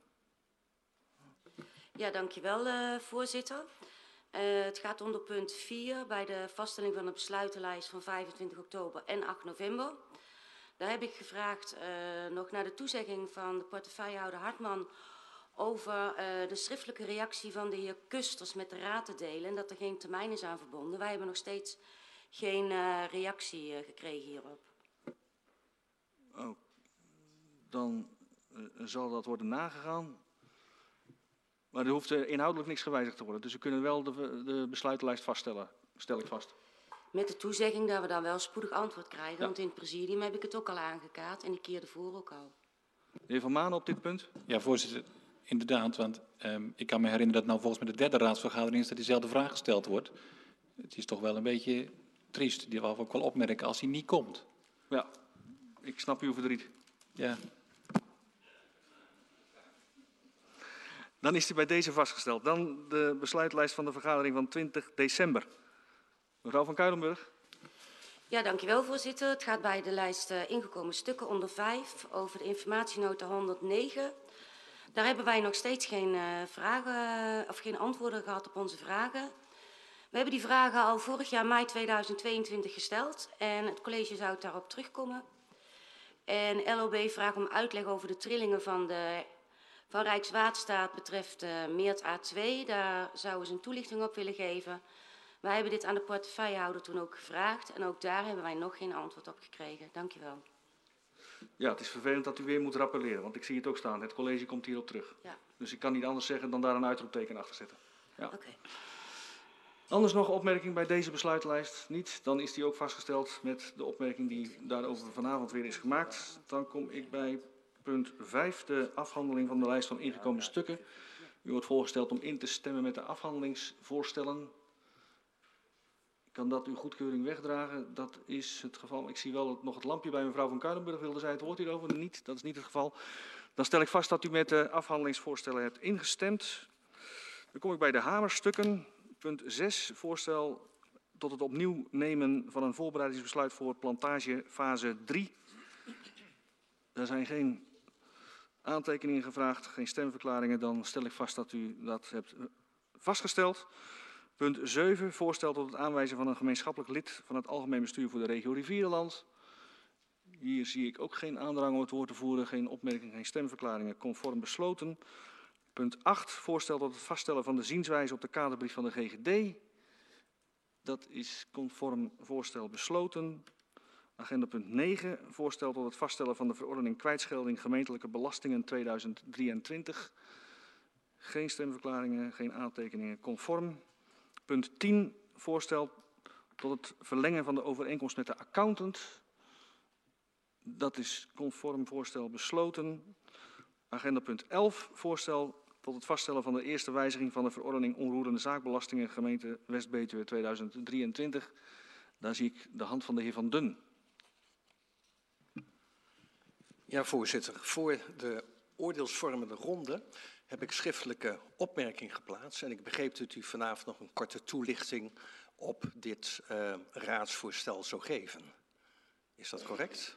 Ja, dankjewel, uh, voorzitter. Uh, het gaat onder punt vier bij de vaststelling van de besluitenlijst van vijfentwintig oktober en acht november. Daar heb ik gevraagd uh, nog naar de toezegging van de portefeuillehouder Hartman over uh, de schriftelijke reactie van de heer Kusters met de raad te delen en dat er geen termijn is aan verbonden. Wij hebben nog steeds geen uh, reactie uh, gekregen hierop. Oh. Dan uh, zal dat worden nagegaan. Maar er hoeft uh, inhoudelijk niks gewijzigd te worden. Dus we kunnen wel de, de besluitenlijst vaststellen, stel ik vast. Met de toezegging dat we dan wel spoedig antwoord krijgen. Ja. Want in het presidium heb ik het ook al aangekaart en de keer ervoor ook al. De heer Van Manen op dit punt? Ja, voorzitter, inderdaad. Want um, ik kan me herinneren dat nou volgens mij de derde raadsvergadering is dat diezelfde vraag gesteld wordt. Het is toch wel een beetje triest, die wil ik ook wel opmerken als hij niet komt. Ja, ik snap uw verdriet. Ja. Dan is die bij deze vastgesteld. Dan de besluitlijst van de vergadering van twintig december. Mevrouw Van Kuilenburg. Ja, dankjewel voorzitter. Het gaat bij de lijst uh, ingekomen stukken onder vijf over de informatienota honderdnegen. Daar hebben wij nog steeds geen uh, vragen of geen antwoorden gehad op onze vragen. We hebben die vragen al vorig jaar mei tweeduizend tweeëntwintig gesteld en het college zou daarop terugkomen. En L O B vraagt om uitleg over de trillingen van, de, van Rijkswaterstaat betreft uh, Meert A twee. Daar zouden ze een toelichting op willen geven. Wij hebben dit aan de portefeuillehouder toen ook gevraagd en ook daar hebben wij nog geen antwoord op gekregen. Dank u wel. Ja, het is vervelend dat u weer moet rappelleren, want ik zie het ook staan. Het college komt hierop terug. Ja. Dus ik kan niet anders zeggen dan daar een uitroepteken achter zetten. Ja. Oké. Anders nog opmerking bij deze besluitlijst? Niet. Dan is die ook vastgesteld met de opmerking die daarover vanavond weer is gemaakt. Dan kom ik bij punt vijf, de afhandeling van de lijst van ingekomen stukken. U wordt voorgesteld om in te stemmen met de afhandelingsvoorstellen. Kan dat uw goedkeuring wegdragen? Dat is het geval. Ik zie wel het, nog het lampje bij mevrouw van Kuilenburg. Wilde zij het woord hierover? Niet. Dat is niet het geval. Dan stel ik vast dat u met de afhandelingsvoorstellen hebt ingestemd. Dan kom ik bij de hamerstukken. Punt zes, voorstel tot het opnieuw nemen van een voorbereidingsbesluit voor plantage fase drie. Er zijn geen aantekeningen gevraagd, geen stemverklaringen. Dan stel ik vast dat u dat hebt vastgesteld. Punt zeven, voorstel tot het aanwijzen van een gemeenschappelijk lid van het Algemeen Bestuur voor de regio Rivierenland. Hier zie ik ook geen aandrang om het woord te voeren, geen opmerkingen, geen stemverklaringen, conform besloten. Punt acht, voorstel tot het vaststellen van de zienswijze op de kaderbrief van de G G D. Dat is conform voorstel besloten. Agenda punt negen, voorstel tot het vaststellen van de verordening kwijtschelding gemeentelijke belastingen tweeduizend drieëntwintig. Geen stemverklaringen, geen aantekeningen, conform. Punt tien, voorstel tot het verlengen van de overeenkomst met de accountant. Dat is conform voorstel besloten. Agenda punt elf, voorstel tot het vaststellen van de eerste wijziging van de verordening onroerende zaakbelastingen gemeente West-Betuwe tweeduizend drieëntwintig. Daar zie ik de hand van de heer Van Dun. Ja, voorzitter. Voor de oordeelsvormende ronde heb ik schriftelijke opmerking geplaatst. En ik begreep dat u vanavond nog een korte toelichting op dit uh, raadsvoorstel zou geven. Is dat correct?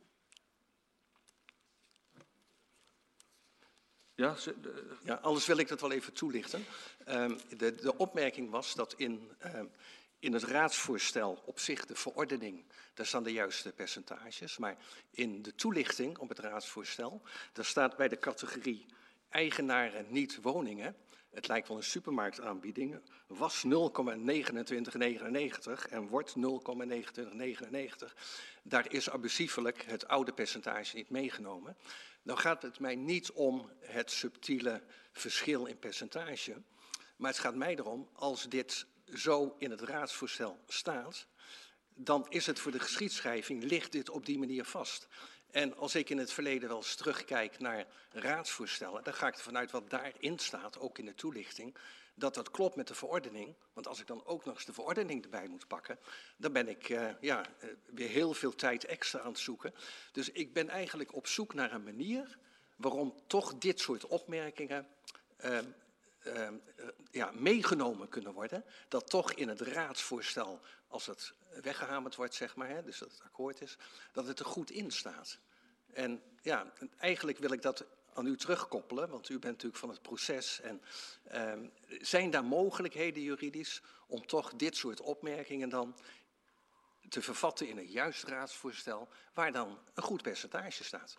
Ja, de... ja, anders wil ik dat wel even toelichten. Um, de, de opmerking was dat in, um, in het raadsvoorstel op zich de verordening, daar staan de juiste percentages. Maar in de toelichting op het raadsvoorstel, daar staat bij de categorie eigenaren niet woningen, het lijkt wel een supermarktaanbieding, was nul komma tweeëntwintig negenennegentig en wordt nul komma tweeëntwintig negenennegentig. Daar is abusievelijk het oude percentage niet meegenomen. Nou gaat het mij niet om het subtiele verschil in percentage, maar het gaat mij erom, als dit zo in het raadsvoorstel staat, dan is het voor de geschiedschrijving, ligt dit op die manier vast. En als ik in het verleden wel eens terugkijk naar raadsvoorstellen, dan ga ik ervan uit wat daarin staat, ook in de toelichting, dat dat klopt met de verordening. Want als ik dan ook nog eens de verordening erbij moet pakken, dan ben ik uh, ja, uh, weer heel veel tijd extra aan het zoeken. Dus ik ben eigenlijk op zoek naar een manier waarom toch dit soort opmerkingen uh, uh, uh, ja, meegenomen kunnen worden. Dat toch in het raadsvoorstel, als het weggehamerd wordt, zeg maar, hè, dus dat het akkoord is, dat het er goed in staat. En ja, eigenlijk wil ik dat aan u terugkoppelen, want u bent natuurlijk van het proces. En uh, zijn daar mogelijkheden juridisch om toch dit soort opmerkingen dan te vervatten in een juist raadsvoorstel, waar dan een goed percentage staat?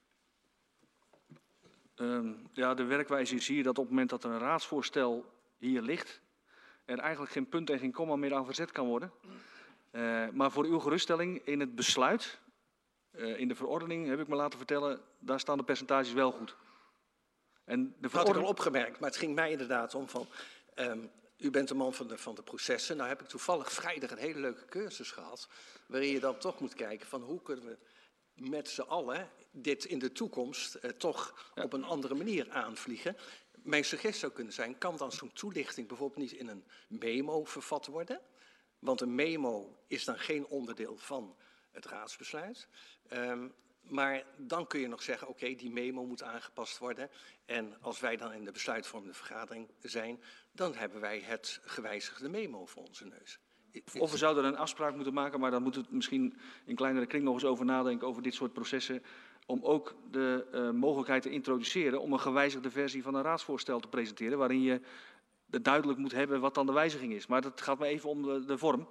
Um, ja, de werkwijze is hier dat op het moment dat er een raadsvoorstel hier ligt, er eigenlijk geen punt en geen komma meer aan verzet kan worden. Uh, maar voor uw geruststelling, in het besluit, uh, in de verordening, heb ik me laten vertellen, daar staan de percentages wel goed. En de Dat had ik al opgemerkt, maar het ging mij inderdaad om van, um, u bent de man van de, van de processen. Nou heb ik toevallig vrijdag een hele leuke cursus gehad, waarin je dan toch moet kijken van hoe kunnen we met z'n allen dit in de toekomst uh, toch ja. op een andere manier aanvliegen. Mijn suggestie zou kunnen zijn, kan dan zo'n toelichting bijvoorbeeld niet in een memo vervat worden? Want een memo is dan geen onderdeel van het raadsbesluit. Um, maar dan kun je nog zeggen, oké, okay, die memo moet aangepast worden. En als wij dan in de besluitvormende vergadering zijn, dan hebben wij het gewijzigde memo voor onze neus. Of we zouden een afspraak moeten maken, maar dan moeten we misschien in kleinere kring nog eens over nadenken over dit soort processen. Om ook de uh, mogelijkheid te introduceren om een gewijzigde versie van een raadsvoorstel te presenteren. Waarin je duidelijk moet hebben wat dan de wijziging is. Maar dat gaat me even om de, de vorm.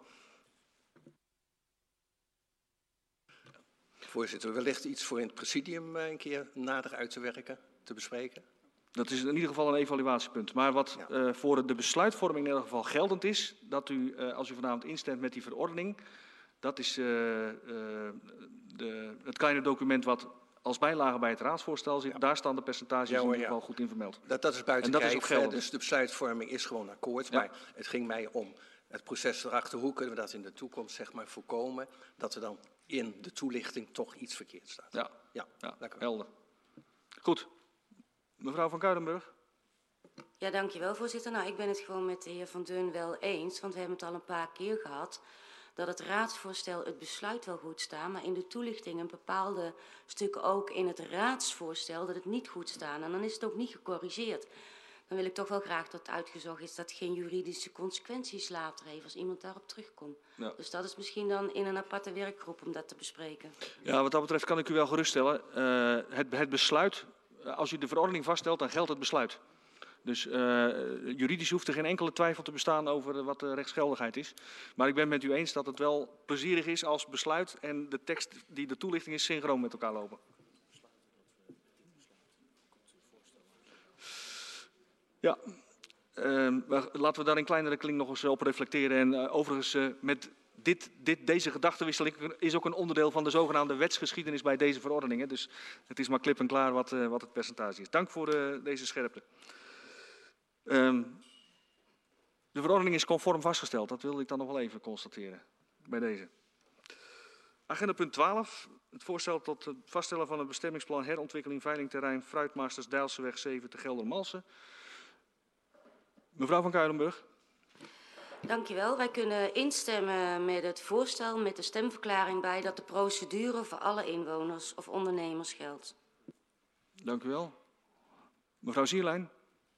Voorzitter, wellicht iets voor in het presidium een keer nader uit te werken, te bespreken. Dat is in ieder geval een evaluatiepunt. Maar wat ja. uh, voor de besluitvorming in ieder geval geldend is, dat u, uh, als u vanavond instemt met die verordening, dat is uh, uh, de, het kleine document wat als bijlage bij het raadsvoorstel zit, ja. daar staan de percentages ja, hoor, in ieder geval ja. goed in vermeld. Dat, dat is buiten en dat kijf, is ook geldig. Dus de besluitvorming is gewoon akkoord. Ja. Maar het ging mij om het proces erachter. Hoe kunnen we dat in de toekomst zeg maar, voorkomen? Dat er dan in de toelichting toch iets verkeerd staat. Ja, ja, ja. dank u wel. Helder. Goed. Mevrouw van Kuilenburg. Ja, dankjewel voorzitter. Nou, ik ben het gewoon met de heer Van Deun wel eens, want we hebben het al een paar keer gehad, dat het raadsvoorstel het besluit wel goed staat, maar in de toelichting een bepaalde stukken ook in het raadsvoorstel dat het niet goed staan. En dan is het ook niet gecorrigeerd. Dan wil ik toch wel graag dat uitgezocht is dat geen juridische consequenties later heeft als iemand daarop terugkomt. Ja. Dus dat is misschien dan in een aparte werkgroep om dat te bespreken. Ja, wat dat betreft kan ik u wel geruststellen. Uh, het, het besluit, als u de verordening vaststelt, dan geldt het besluit. Dus uh, juridisch hoeft er geen enkele twijfel te bestaan over wat de rechtsgeldigheid is. Maar ik ben het met u eens dat het wel plezierig is als besluit en de tekst die de toelichting is synchroon met elkaar lopen. Ja, uh, laten we daar in kleinere kring nog eens op reflecteren. En uh, overigens, uh, met dit, dit, deze gedachtenwisseling is ook een onderdeel van de zogenaamde wetsgeschiedenis bij deze verordeningen. Dus het is maar klip en klaar wat, uh, wat het percentage is. Dank voor uh, deze scherpte. Um, de verordening is conform vastgesteld. Dat wilde ik dan nog wel even constateren bij deze. Agenda punt twaalf. Het voorstel tot het vaststellen van het bestemmingsplan herontwikkeling veilingterrein Fruitmasters Dijlseweg zeven te Geldermalsen. Mevrouw van Kuilenburg. Dankjewel. Wij kunnen instemmen met het voorstel met de stemverklaring bij dat de procedure voor alle inwoners of ondernemers geldt. Dank u wel. Mevrouw Sierlijn.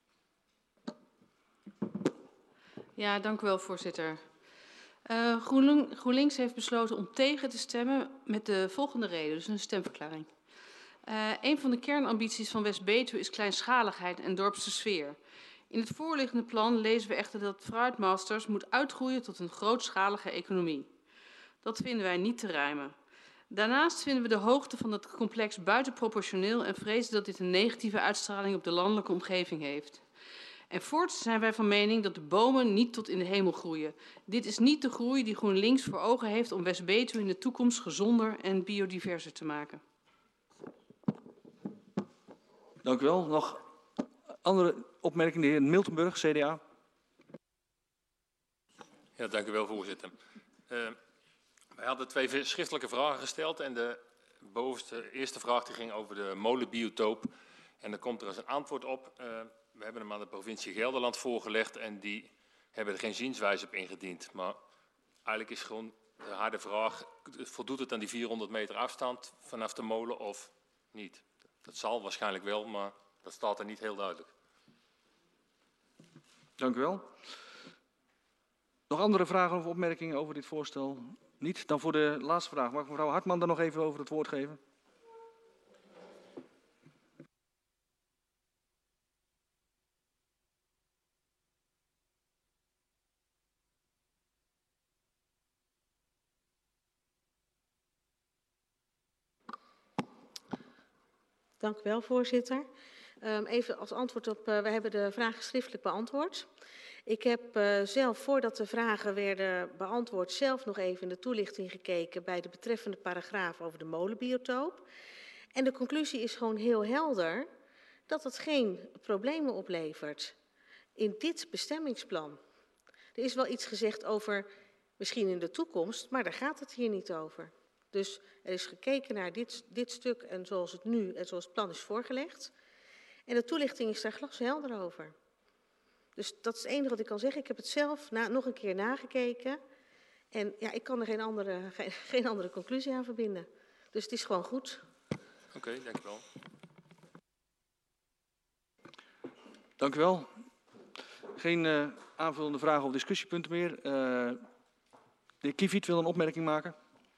Ja, dank u wel, voorzitter. Uh, GroenLinks heeft besloten om tegen te stemmen met de volgende reden, dus een stemverklaring. Uh, een van de kernambities van West-Betuwe is kleinschaligheid en dorpse sfeer. In het voorliggende plan lezen we echter dat Fruitmasters moet uitgroeien tot een grootschalige economie. Dat vinden wij niet te rijmen. Daarnaast vinden we de hoogte van het complex buitenproportioneel en vrezen dat dit een negatieve uitstraling op de landelijke omgeving heeft. En voorts zijn wij van mening dat de bomen niet tot in de hemel groeien. Dit is niet de groei die GroenLinks voor ogen heeft om West-Betuwe in de toekomst gezonder en biodiverser te maken. Dank u wel. Nog andere opmerkingen, de heer Miltenburg, C D A. Ja, dank u wel, voorzitter. Uh, wij hadden twee schriftelijke vragen gesteld en de bovenste eerste vraag die ging over de molenbiotoop. En dan komt er als een antwoord op. Uh, we hebben hem aan de provincie Gelderland voorgelegd en die hebben er geen zienswijze op ingediend. Maar eigenlijk is gewoon de harde vraag, voldoet het aan die vierhonderd meter afstand vanaf de molen of niet? Dat zal waarschijnlijk wel, maar dat staat er niet heel duidelijk. Dank u wel. Nog andere vragen of opmerkingen over dit voorstel? Niet? Dan voor de laatste vraag. Mag mevrouw Hartman daar nog even over het woord geven? Dank u wel, voorzitter. Um, even als antwoord op, uh, we hebben de vragen schriftelijk beantwoord. Ik heb uh, zelf, voordat de vragen werden beantwoord, zelf nog even in de toelichting gekeken bij de betreffende paragraaf over de molenbiotoop. En de conclusie is gewoon heel helder dat het geen problemen oplevert in dit bestemmingsplan. Er is wel iets gezegd over misschien in de toekomst, maar daar gaat het hier niet over. Dus er is gekeken naar dit, dit stuk en zoals het nu en zoals het plan is voorgelegd. En de toelichting is daar glashelder over. Dus dat is het enige wat ik kan zeggen. Ik heb het zelf na, nog een keer nagekeken. En ja, ik kan er geen andere, geen, geen andere conclusie aan verbinden. Dus het is gewoon goed. Oké, okay, dank u wel. Dank u wel. Geen uh, aanvullende vragen of discussiepunten meer. Uh, de heer Kiefiet wil een opmerking maken.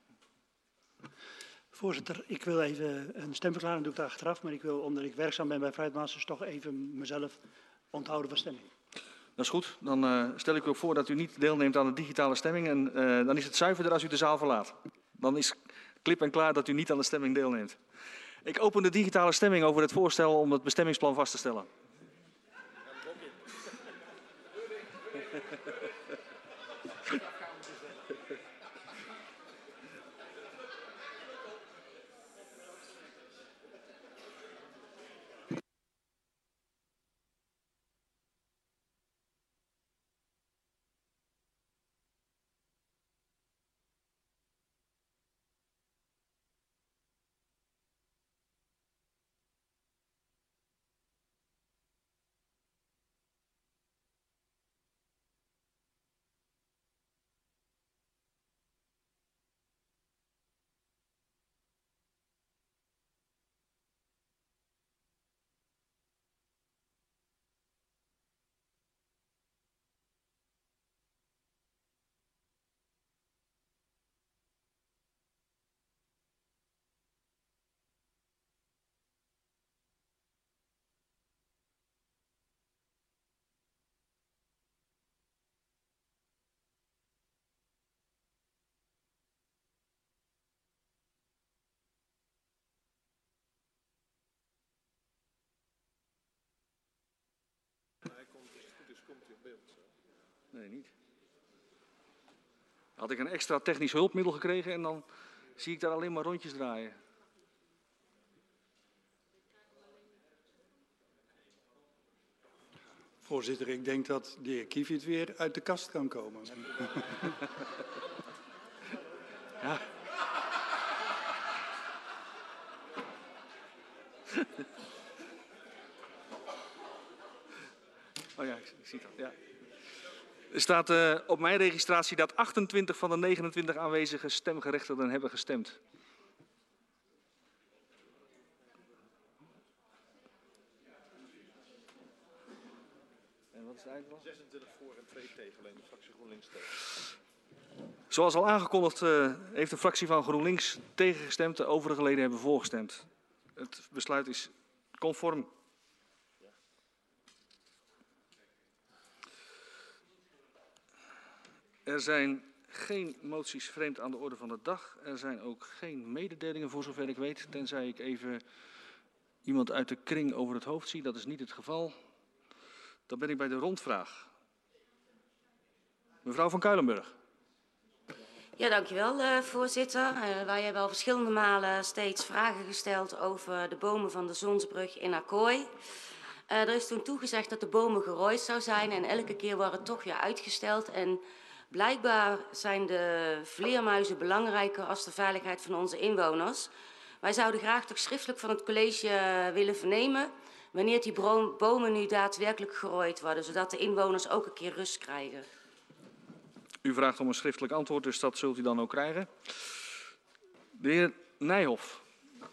Voorzitter, ik wil even een stemverklaring, doe ik daar achteraf, maar ik wil, omdat ik werkzaam ben bij Fruitmasters, toch even mezelf onthouden van stemming. Dat is goed. Dan uh, stel ik u ook voor dat u niet deelneemt aan de digitale stemming en uh, dan is het zuiverder als u de zaal verlaat. Dan is klip en klaar dat u niet aan de stemming deelneemt. Ik open de digitale stemming over het voorstel om het bestemmingsplan vast te stellen. komt hij in beeld. Zo. Nee, niet. Had ik een extra technisch hulpmiddel gekregen en dan zie ik daar alleen maar rondjes draaien. Voorzitter, ik denk dat de heer Kiefiet weer uit de kast kan komen. Ja. Oh ja, ik, ik zie dat. Ja. Er staat uh, op mijn registratie dat achtentwintig van de negenentwintig aanwezige stemgerechtigden hebben gestemd. En wat is het uitslag? zesentwintig voor en twee tegen, alleen de fractie GroenLinks tegen. Zoals al aangekondigd uh, heeft de fractie van GroenLinks tegengestemd. De overige leden hebben voorgestemd. Het besluit is conform. Er zijn geen moties vreemd aan de orde van de dag. Er zijn ook geen mededelingen voor zover ik weet. Tenzij ik even iemand uit de kring over het hoofd zie. Dat is niet het geval. Dan ben ik bij de rondvraag. Mevrouw van Kuilenburg. Ja, dankjewel, uh, voorzitter. Uh, wij hebben al verschillende malen steeds vragen gesteld over de bomen van de Zonsbrug in Accoy. Uh, er is toen toegezegd dat de bomen gerooid zou zijn en elke keer wordt het toch weer uitgesteld. En blijkbaar zijn de vleermuizen belangrijker als de veiligheid van onze inwoners. Wij zouden graag toch schriftelijk van het college uh, willen vernemen wanneer die bomen nu daadwerkelijk gerooid worden, zodat de inwoners ook een keer rust krijgen. U vraagt om een schriftelijk antwoord, dus dat zult u dan ook krijgen. De heer Nijhoff.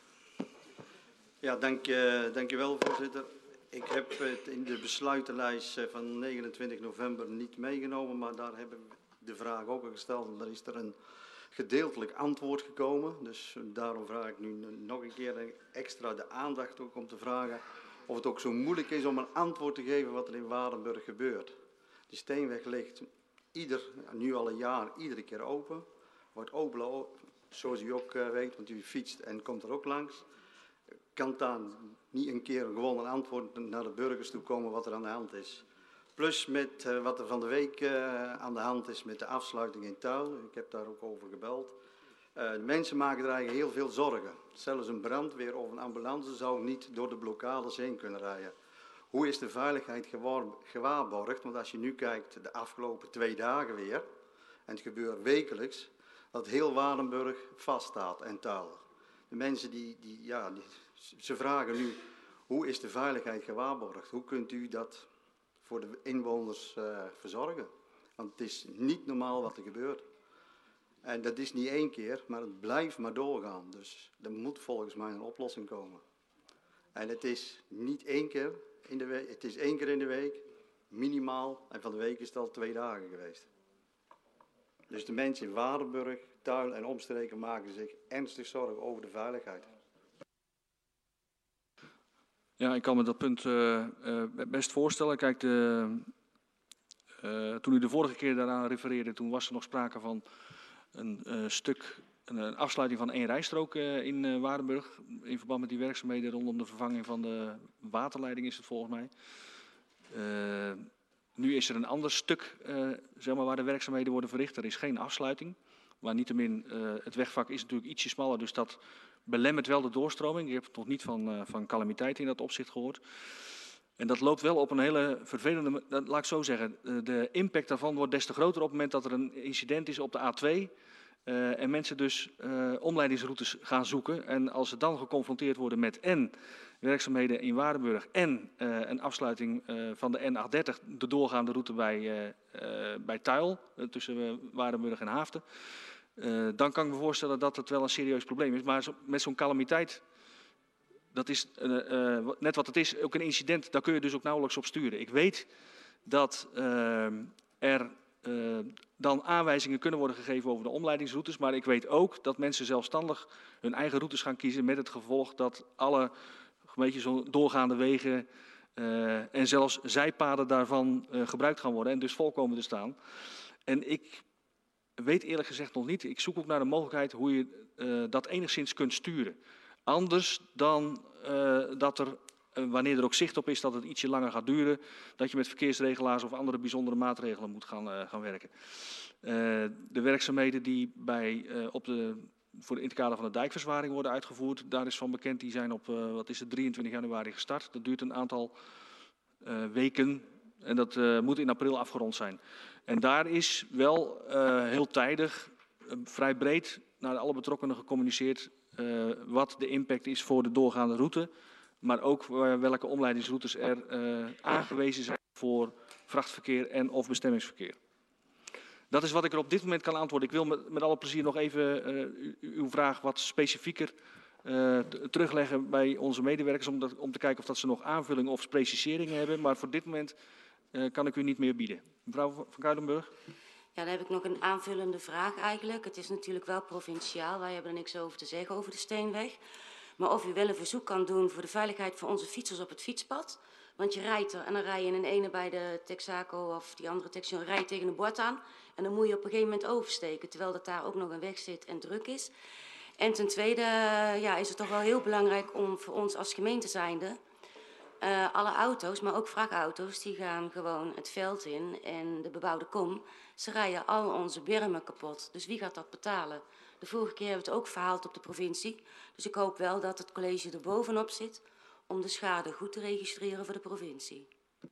Ja, dank, uh, dank u wel, voorzitter. Ik heb het in de besluitenlijst van negenentwintig november niet meegenomen, maar daar hebben we de vraag ook al gesteld. En daar is er een gedeeltelijk antwoord gekomen. Dus daarom vraag ik nu nog een keer extra de aandacht ook om te vragen of het ook zo moeilijk is om een antwoord te geven wat er in Waardenburg gebeurt. De Steenweg ligt ieder, nu al een jaar, iedere keer open. Wordt open, zoals u ook weet, want u fietst en komt er ook langs. Kan daar niet een keer gewoon een antwoord naar de burgers toe komen wat er aan de hand is. Plus met uh, wat er van de week uh, aan de hand is met de afsluiting in Tuil. Ik heb daar ook over gebeld. Uh, de mensen maken er eigenlijk heel veel zorgen. Zelfs een brandweer of een ambulance zou niet door de blokkades heen kunnen rijden. Hoe is de veiligheid gewaarborgd? Want als je nu kijkt de afgelopen twee dagen weer, en het gebeurt wekelijks, dat heel Waardenburg vaststaat en Tuil. De mensen die, die, ja, die, ze vragen nu, hoe is de veiligheid gewaarborgd? Hoe kunt u dat voor de inwoners uh, verzorgen? Want het is niet normaal wat er gebeurt. En dat is niet één keer, maar het blijft maar doorgaan. Dus er moet volgens mij een oplossing komen. En het is niet één keer in de week, het is één keer in de week, minimaal. En van de week is het al twee dagen geweest. Dus de mensen in Waardenburg, Tuil en omstreken maken zich ernstig zorgen over de veiligheid. Ja, ik kan me dat punt uh, uh, best voorstellen. Kijk, de, uh, toen u de vorige keer daaraan refereerde, toen was er nog sprake van een uh, stuk, een, een afsluiting van één rijstrook uh, in uh, Waardenburg. In verband met die werkzaamheden rondom de vervanging van de waterleiding is het volgens mij. Uh, nu is er een ander stuk uh, zeg maar, waar de werkzaamheden worden verricht. Er is geen afsluiting. Maar niettemin, uh, het wegvak is natuurlijk ietsje smaller, dus dat belemmert wel de doorstroming. Ik heb nog niet van, uh, van calamiteit in dat opzicht gehoord. En dat loopt wel op een hele vervelende, laat ik zo zeggen, de impact daarvan wordt des te groter op het moment dat er een incident is op de A twee. Uh, en mensen dus uh, omleidingsroutes gaan zoeken. En als ze dan geconfronteerd worden met en werkzaamheden in Waardenburg en uh, een afsluiting uh, van de N achthonderdertig, de doorgaande route bij, uh, uh, bij Tuil, uh, tussen uh, Waardenburg en Haaften. Uh, dan kan ik me voorstellen dat het wel een serieus probleem is. Maar zo, met zo'n calamiteit, dat is uh, uh, net wat het is, ook een incident, daar kun je dus ook nauwelijks op sturen. Ik weet dat uh, er uh, dan aanwijzingen kunnen worden gegeven over de omleidingsroutes. Maar ik weet ook dat mensen zelfstandig hun eigen routes gaan kiezen met het gevolg dat alle een beetje zo doorgaande wegen uh, en zelfs zijpaden daarvan uh, gebruikt gaan worden en dus vol komen te staan. En ik weet eerlijk gezegd nog niet, ik zoek ook naar de mogelijkheid hoe je uh, dat enigszins kunt sturen. Anders dan uh, dat er uh, wanneer er ook zicht op is dat het ietsje langer gaat duren, dat je met verkeersregelaars of andere bijzondere maatregelen moet gaan, uh, gaan werken. Uh, de werkzaamheden die bij, uh, op de, voor in het kader van de dijkverzwaring worden uitgevoerd, daar is van bekend, die zijn op uh, wat is het, drieëntwintig januari gestart. Dat duurt een aantal uh, weken en dat uh, moet in april afgerond zijn. En daar is wel uh, heel tijdig, uh, vrij breed naar alle betrokkenen gecommuniceerd uh, wat de impact is voor de doorgaande route, maar ook uh, welke omleidingsroutes er uh, aangewezen zijn voor vrachtverkeer en of bestemmingsverkeer. Dat is wat ik er op dit moment kan antwoorden. Ik wil met, met alle plezier nog even uh, uw vraag wat specifieker uh, terugleggen bij onze medewerkers, om, dat, om te kijken of dat ze nog aanvullingen of preciseringen hebben. Maar voor dit moment uh, kan ik u niet meer bieden. Mevrouw van Kuilenburg. Ja, dan heb ik nog een aanvullende vraag eigenlijk. Het is natuurlijk wel provinciaal. Wij hebben er niks over te zeggen over de Steenweg. Maar of u wel een verzoek kan doen voor de veiligheid van onze fietsers op het fietspad. Want je rijdt er en dan rij je in een ene bij de Texaco of die andere Texaco, rij je tegen een bord aan. En dan moet je op een gegeven moment oversteken, terwijl dat daar ook nog een weg zit en druk is. En ten tweede ja, is het toch wel heel belangrijk om voor ons als gemeente zijnde, uh, alle auto's, maar ook vrachtauto's, die gaan gewoon het veld in en de bebouwde kom. Ze rijden al onze bermen kapot. Dus wie gaat dat betalen? De vorige keer hebben we het ook verhaald op de provincie. Dus ik hoop wel dat het college er bovenop zit om de schade goed te registreren voor de provincie.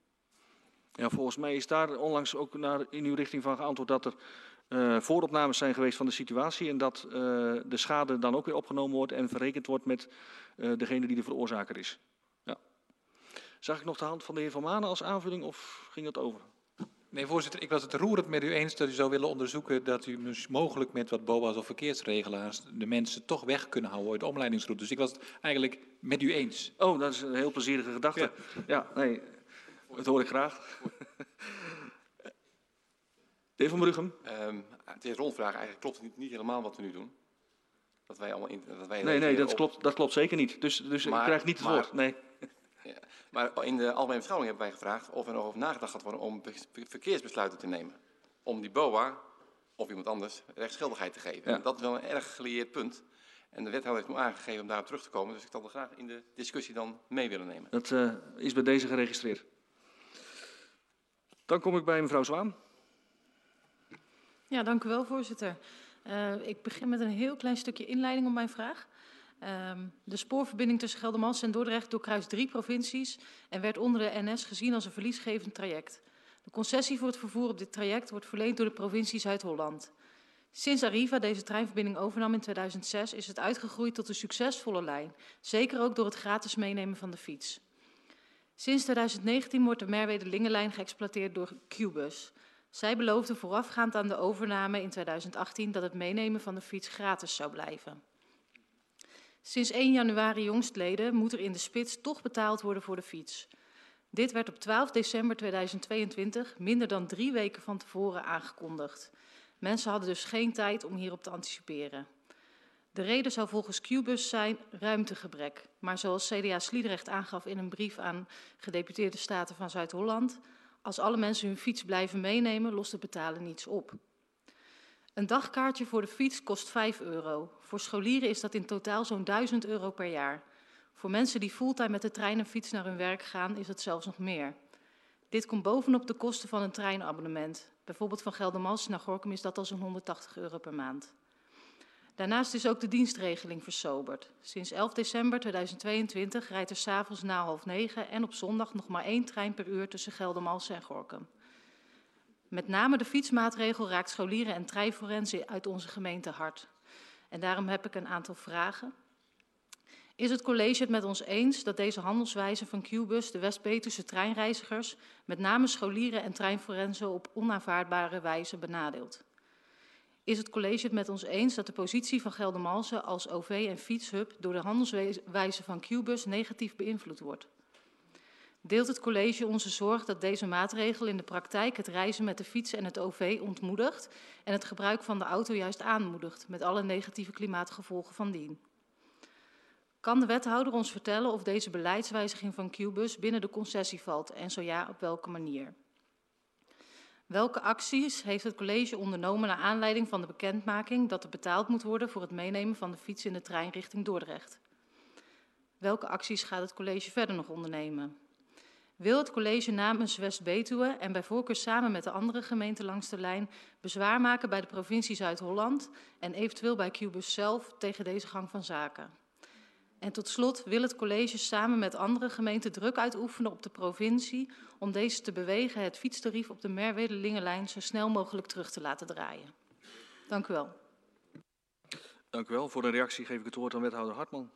Ja, volgens mij is daar onlangs ook naar, in uw richting van geantwoord dat er uh, vooropnames zijn geweest van de situatie en dat uh, de schade dan ook weer opgenomen wordt en verrekend wordt met uh, degene die de veroorzaker is. Ja. Zag ik nog de hand van de heer Van Manen als aanvulling of ging dat over? Nee, voorzitter, ik was het roerend met u eens dat u zou willen onderzoeken dat u mogelijk met wat B O A's of verkeersregelaars de mensen toch weg kunnen houden uit de omleidingsroute. Dus ik was het eigenlijk met u eens. Oh, dat is een heel plezierige gedachte. Ja, ja nee, dat hoor ik graag. De heer Van Bruggen. Um, het is een rondvraag. Eigenlijk klopt het niet, niet helemaal wat we nu doen. Dat wij allemaal in, dat wij nee, nee, dat, op... klopt, dat klopt zeker niet. Dus, dus maar, ik krijg niet het maar, woord. Nee. Ja, maar in de algemene beschouwing hebben wij gevraagd of er nog over nagedacht gaat worden om verkeersbesluiten te nemen. Om die B O A of iemand anders rechtsgeldigheid te geven. Ja. En dat is wel een erg gelieerd punt. En de wethouder heeft me aangegeven om daarop terug te komen. Dus ik zal er graag in de discussie dan mee willen nemen. Dat uh, is bij deze geregistreerd. Dan kom ik bij mevrouw Zwaan. Ja, dank u wel, voorzitter. Uh, ik begin met een heel klein stukje inleiding op mijn vraag. Um, de spoorverbinding tussen Geldermalsen en Dordrecht doorkruist drie provincies en werd onder de N S gezien als een verliesgevend traject. De concessie voor het vervoer op dit traject wordt verleend door de provincie Zuid-Holland. Sinds Arriva deze treinverbinding overnam in tweeduizend zes is het uitgegroeid tot een succesvolle lijn. Zeker ook door het gratis meenemen van de fiets. Sinds tweeduizend negentien wordt de Merwede-Lingenlijn geëxploiteerd door Qbus. Zij beloofden voorafgaand aan de overname in tweeduizend achttien dat het meenemen van de fiets gratis zou blijven. Sinds één januari jongstleden moet er in de spits toch betaald worden voor de fiets. Dit werd op twaalf december tweeduizend tweeëntwintig, minder dan drie weken van tevoren, aangekondigd. Mensen hadden dus geen tijd om hierop te anticiperen. De reden zou volgens Qbus zijn ruimtegebrek. Maar zoals C D A Sliedrecht aangaf in een brief aan gedeputeerde staten van Zuid-Holland, als alle mensen hun fiets blijven meenemen, lost het betalen niets op. Een dagkaartje voor de fiets kost vijf euro. Voor scholieren is dat in totaal zo'n duizend euro per jaar. Voor mensen die fulltime met de trein en fiets naar hun werk gaan, is het zelfs nog meer. Dit komt bovenop de kosten van een treinabonnement. Bijvoorbeeld van Geldermalsen naar Gorinchem is dat al zo'n honderdtachtig euro per maand. Daarnaast is ook de dienstregeling versoberd. Sinds elf december tweeduizend tweeëntwintig rijdt er 's avonds na half negen en op zondag nog maar één trein per uur tussen Geldermalsen en Gorinchem. Met name de fietsmaatregel raakt scholieren en treinforensen uit onze gemeente hard. En daarom heb ik een aantal vragen. Is het college het met ons eens dat deze handelswijze van Qbus de West-Betuwse treinreizigers, met name scholieren en treinforensen, op onaanvaardbare wijze benadeelt? Is het college het met ons eens dat de positie van Geldermalsen als O V- en fietshub door de handelswijze van Qbus negatief beïnvloed wordt? Deelt het college onze zorg dat deze maatregel in de praktijk het reizen met de fiets en het O V ontmoedigt en het gebruik van de auto juist aanmoedigt, met alle negatieve klimaatgevolgen van dien? Kan de wethouder ons vertellen of deze beleidswijziging van Qbus binnen de concessie valt en zo ja, op welke manier? Welke acties heeft het college ondernomen naar aanleiding van de bekendmaking dat er betaald moet worden voor het meenemen van de fiets in de trein richting Dordrecht? Welke acties gaat het college verder nog ondernemen? Wil het college namens West-Betuwe en bij voorkeur samen met de andere gemeenten langs de lijn bezwaar maken bij de provincie Zuid-Holland en eventueel bij Qbus zelf tegen deze gang van zaken? En tot slot wil het college samen met andere gemeenten druk uitoefenen op de provincie om deze te bewegen het fietstarief op de Merwede-Lingelijn zo snel mogelijk terug te laten draaien. Dank u wel. Dank u wel. Voor de reactie geef ik het woord aan wethouder Hartman.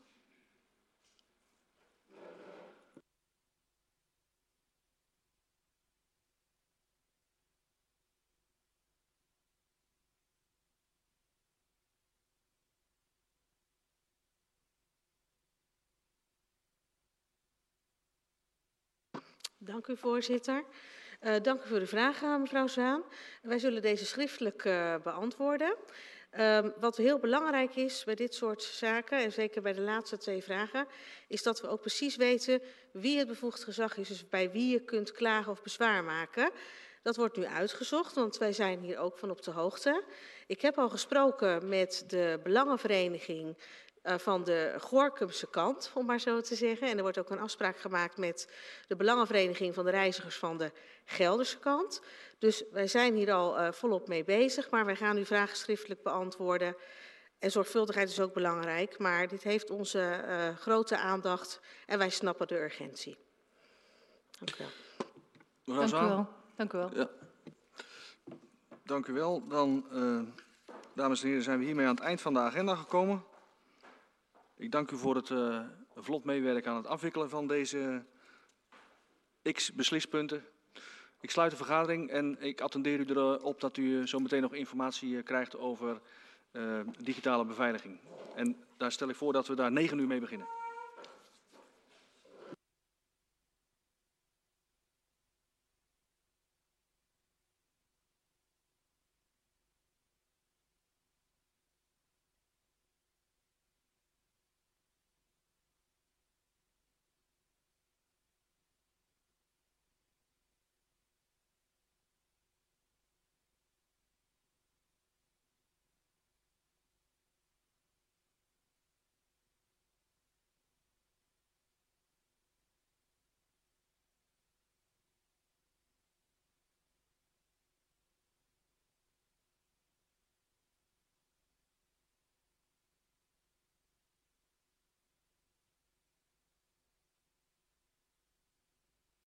Dank u, voorzitter. Uh, dank u voor de vraag, mevrouw Zwaan. Wij zullen deze schriftelijk uh, beantwoorden. Uh, wat heel belangrijk is bij dit soort zaken, en zeker bij de laatste twee vragen, is dat we ook precies weten wie het bevoegd gezag is, dus bij wie je kunt klagen of bezwaar maken. Dat wordt nu uitgezocht, want wij zijn hier ook van op de hoogte. Ik heb al gesproken met de belangenvereniging Uh, van de Gorincumse kant, om maar zo te zeggen. En er wordt ook een afspraak gemaakt met de belangenvereniging van de reizigers van de Gelderse kant. Dus wij zijn hier al uh, volop mee bezig, maar wij gaan uw vragen schriftelijk beantwoorden. En zorgvuldigheid is ook belangrijk, maar dit heeft onze uh, grote aandacht en wij snappen de urgentie. Dank u wel. Mevrouw Dank u wel. Dank u wel. Ja. Dank u wel. Dan, uh, dames en heren, zijn we hiermee aan het eind van de agenda gekomen. Ik dank u voor het uh, vlot meewerken aan het afwikkelen van deze x beslispunten. Ik sluit de vergadering en ik attendeer u erop dat u zo meteen nog informatie krijgt over uh, digitale beveiliging. En daar stel ik voor dat we daar negen uur mee beginnen.